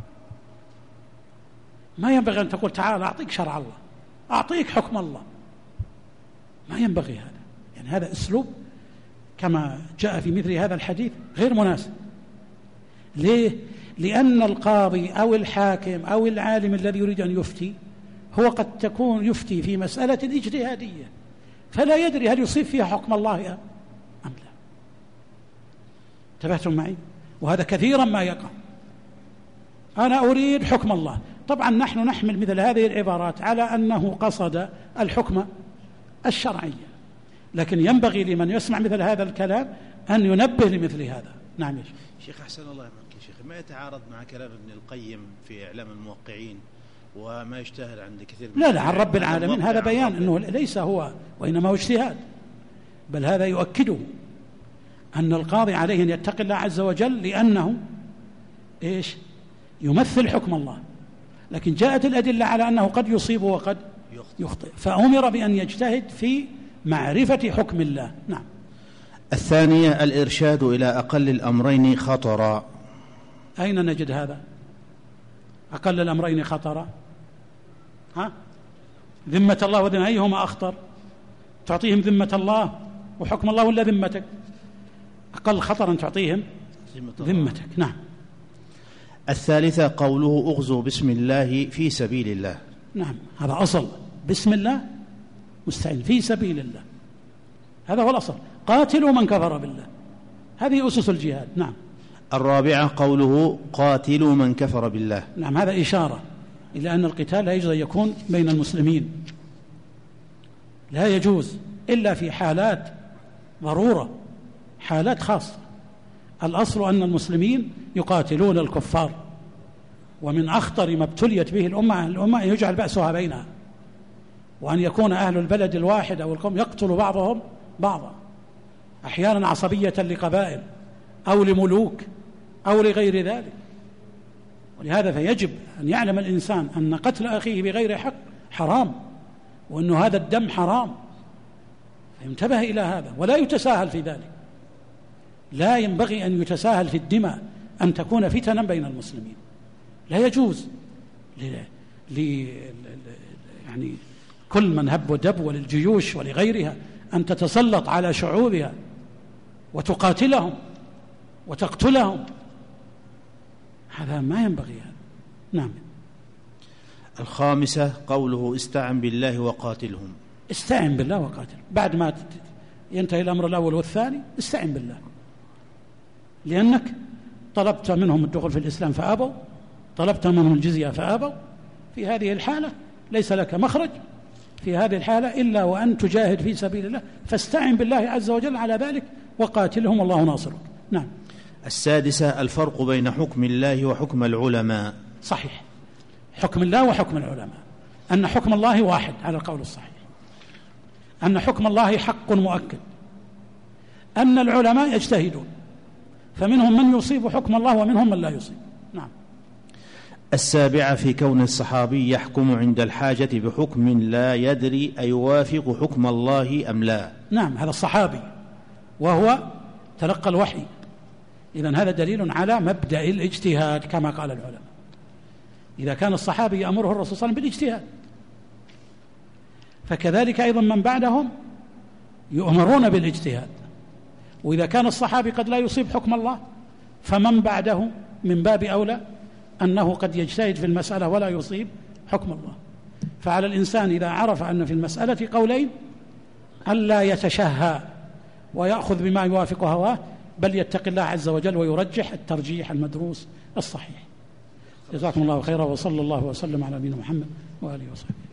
ما ينبغي أن تقول: تعال أعطيك شرع الله، أعطيك حكم الله. ما ينبغي هذا، هذا أسلوب كما جاء في مثل هذا الحديث غير مناسب. ليه؟ لأن القاضي أو الحاكم أو العالم الذي يريد أن يفتي هو قد تكون يفتي في مسألة اجتهادية، فلا يدري هل يصيب فيها حكم الله أم لا. انتبهتم معي؟ وهذا كثيرا ما يقع. أنا أريد حكم الله. طبعا نحن نحمل مثل هذه العبارات على أنه قصد الحكم الشرعي، لكن ينبغي لمن يسمع مثل هذا الكلام أن ينبه لمثل هذا. نعم يا شيخ. أحسن الله منك يا شيخ. ما يتعارض مع كلام ابن القيم في إعلام الموقعين وما يشتهر عند كثير من لا عن رب العالمين، هذا بيان أنه ليس هو وإنما هو اجتهاد، بل هذا يؤكده أن القاضي عليه أن يتقي الله عز وجل، لأنه يمثل حكم الله. لكن جاءت الأدلة على أنه قد يصيب وقد يخطئ، فأمر بأن يجتهد في معرفة حكم الله. نعم. الثانية: الإرشاد إلى أقل الأمرين خطرا. أين نجد هذا؟ أقل الأمرين خطرا، ذمة الله وذمة، أيهما أخطر؟ تعطيهم ذمة الله وحكم الله ولا ذمتك؟ أقل خطرا تعطيهم ذمتك. نعم. الثالثة: قوله: اغزوا بسم الله في سبيل الله. نعم، هذا أصل. بسم الله مستعين، في سبيل الله، هذا هو الأصل. قاتلوا من كفر بالله، هذه أسس الجهاد. نعم. الرابعة: قوله: قاتلوا من كفر بالله. نعم، هذا إشارة إلى أن القتال لا يجوز أن يكون بين المسلمين، لا يجوز إلا في حالات ضرورة، حالات خاصة. الأصل أن المسلمين يقاتلون الكفار، ومن أخطر ما ابتليت به الأمة أن يجعل بأسها بينها، وأن يكون أهل البلد الواحد أو القوم يقتل بعضهم بعضا، أحيانا عصبية لقبائل أو لملوك أو لغير ذلك. ولهذا فيجب أن يعلم الإنسان أن قتل أخيه بغير حق حرام، وأن هذا الدم حرام، فينتبه إلى هذا ولا يتساهل في ذلك. لا ينبغي أن يتساهل في الدماء، أن تكون فتنا بين المسلمين، لا يجوز كل من هب ودب وللجيوش ولغيرها أن تتسلط على شعوبها وتقاتلهم وتقتلهم، هذا ما ينبغي هذا. نعم. الخامسة: قوله: استعن بالله وقاتلهم. استعن بالله وقاتل، بعد ما ينتهي الأمر الأول والثاني استعن بالله، لأنك طلبت منهم الدخول في الإسلام فأبوا، طلبت منهم الجزية فأبوا. في هذه الحالة ليس لك مخرج في هذه الحالة إلا وأن تجاهد في سبيل الله، فاستعن بالله عز وجل على ذلك وقاتلهم والله ناصرك. نعم. السادسة: الفرق بين حكم الله وحكم العلماء. صحيح، حكم الله وحكم العلماء، أن حكم الله واحد على القول الصحيح، أن حكم الله حق مؤكد، أن العلماء يجتهدون، فمنهم من يصيب حكم الله ومنهم من لا يصيب. نعم. السابعة: في كون الصحابي يحكم عند الحاجة بحكم لا يدري أيوافق حكم الله أم لا. نعم، هذا الصحابي وهو تلقى الوحي، إذن هذا دليل على مبدأ الاجتهاد كما قال العلماء. إذا كان الصحابي يأمره الرسول صلى الله عليه وسلم بالاجتهاد، فكذلك أيضا من بعدهم يؤمرون بالاجتهاد. وإذا كان الصحابي قد لا يصيب حكم الله، فمن بعده من باب أولى أنه قد يجتهد في المسألة ولا يصيب حكم الله. فعلى الإنسان إذا عرف أن في المسألة قولين ألا يتشهى ويأخذ بما يوافق هواه، بل يتقي الله عز وجل ويرجح الترجيح المدروس الصحيح. جزاكم الله خيرا، وصلى الله وسلم على نبينا محمد وآله وصحبه.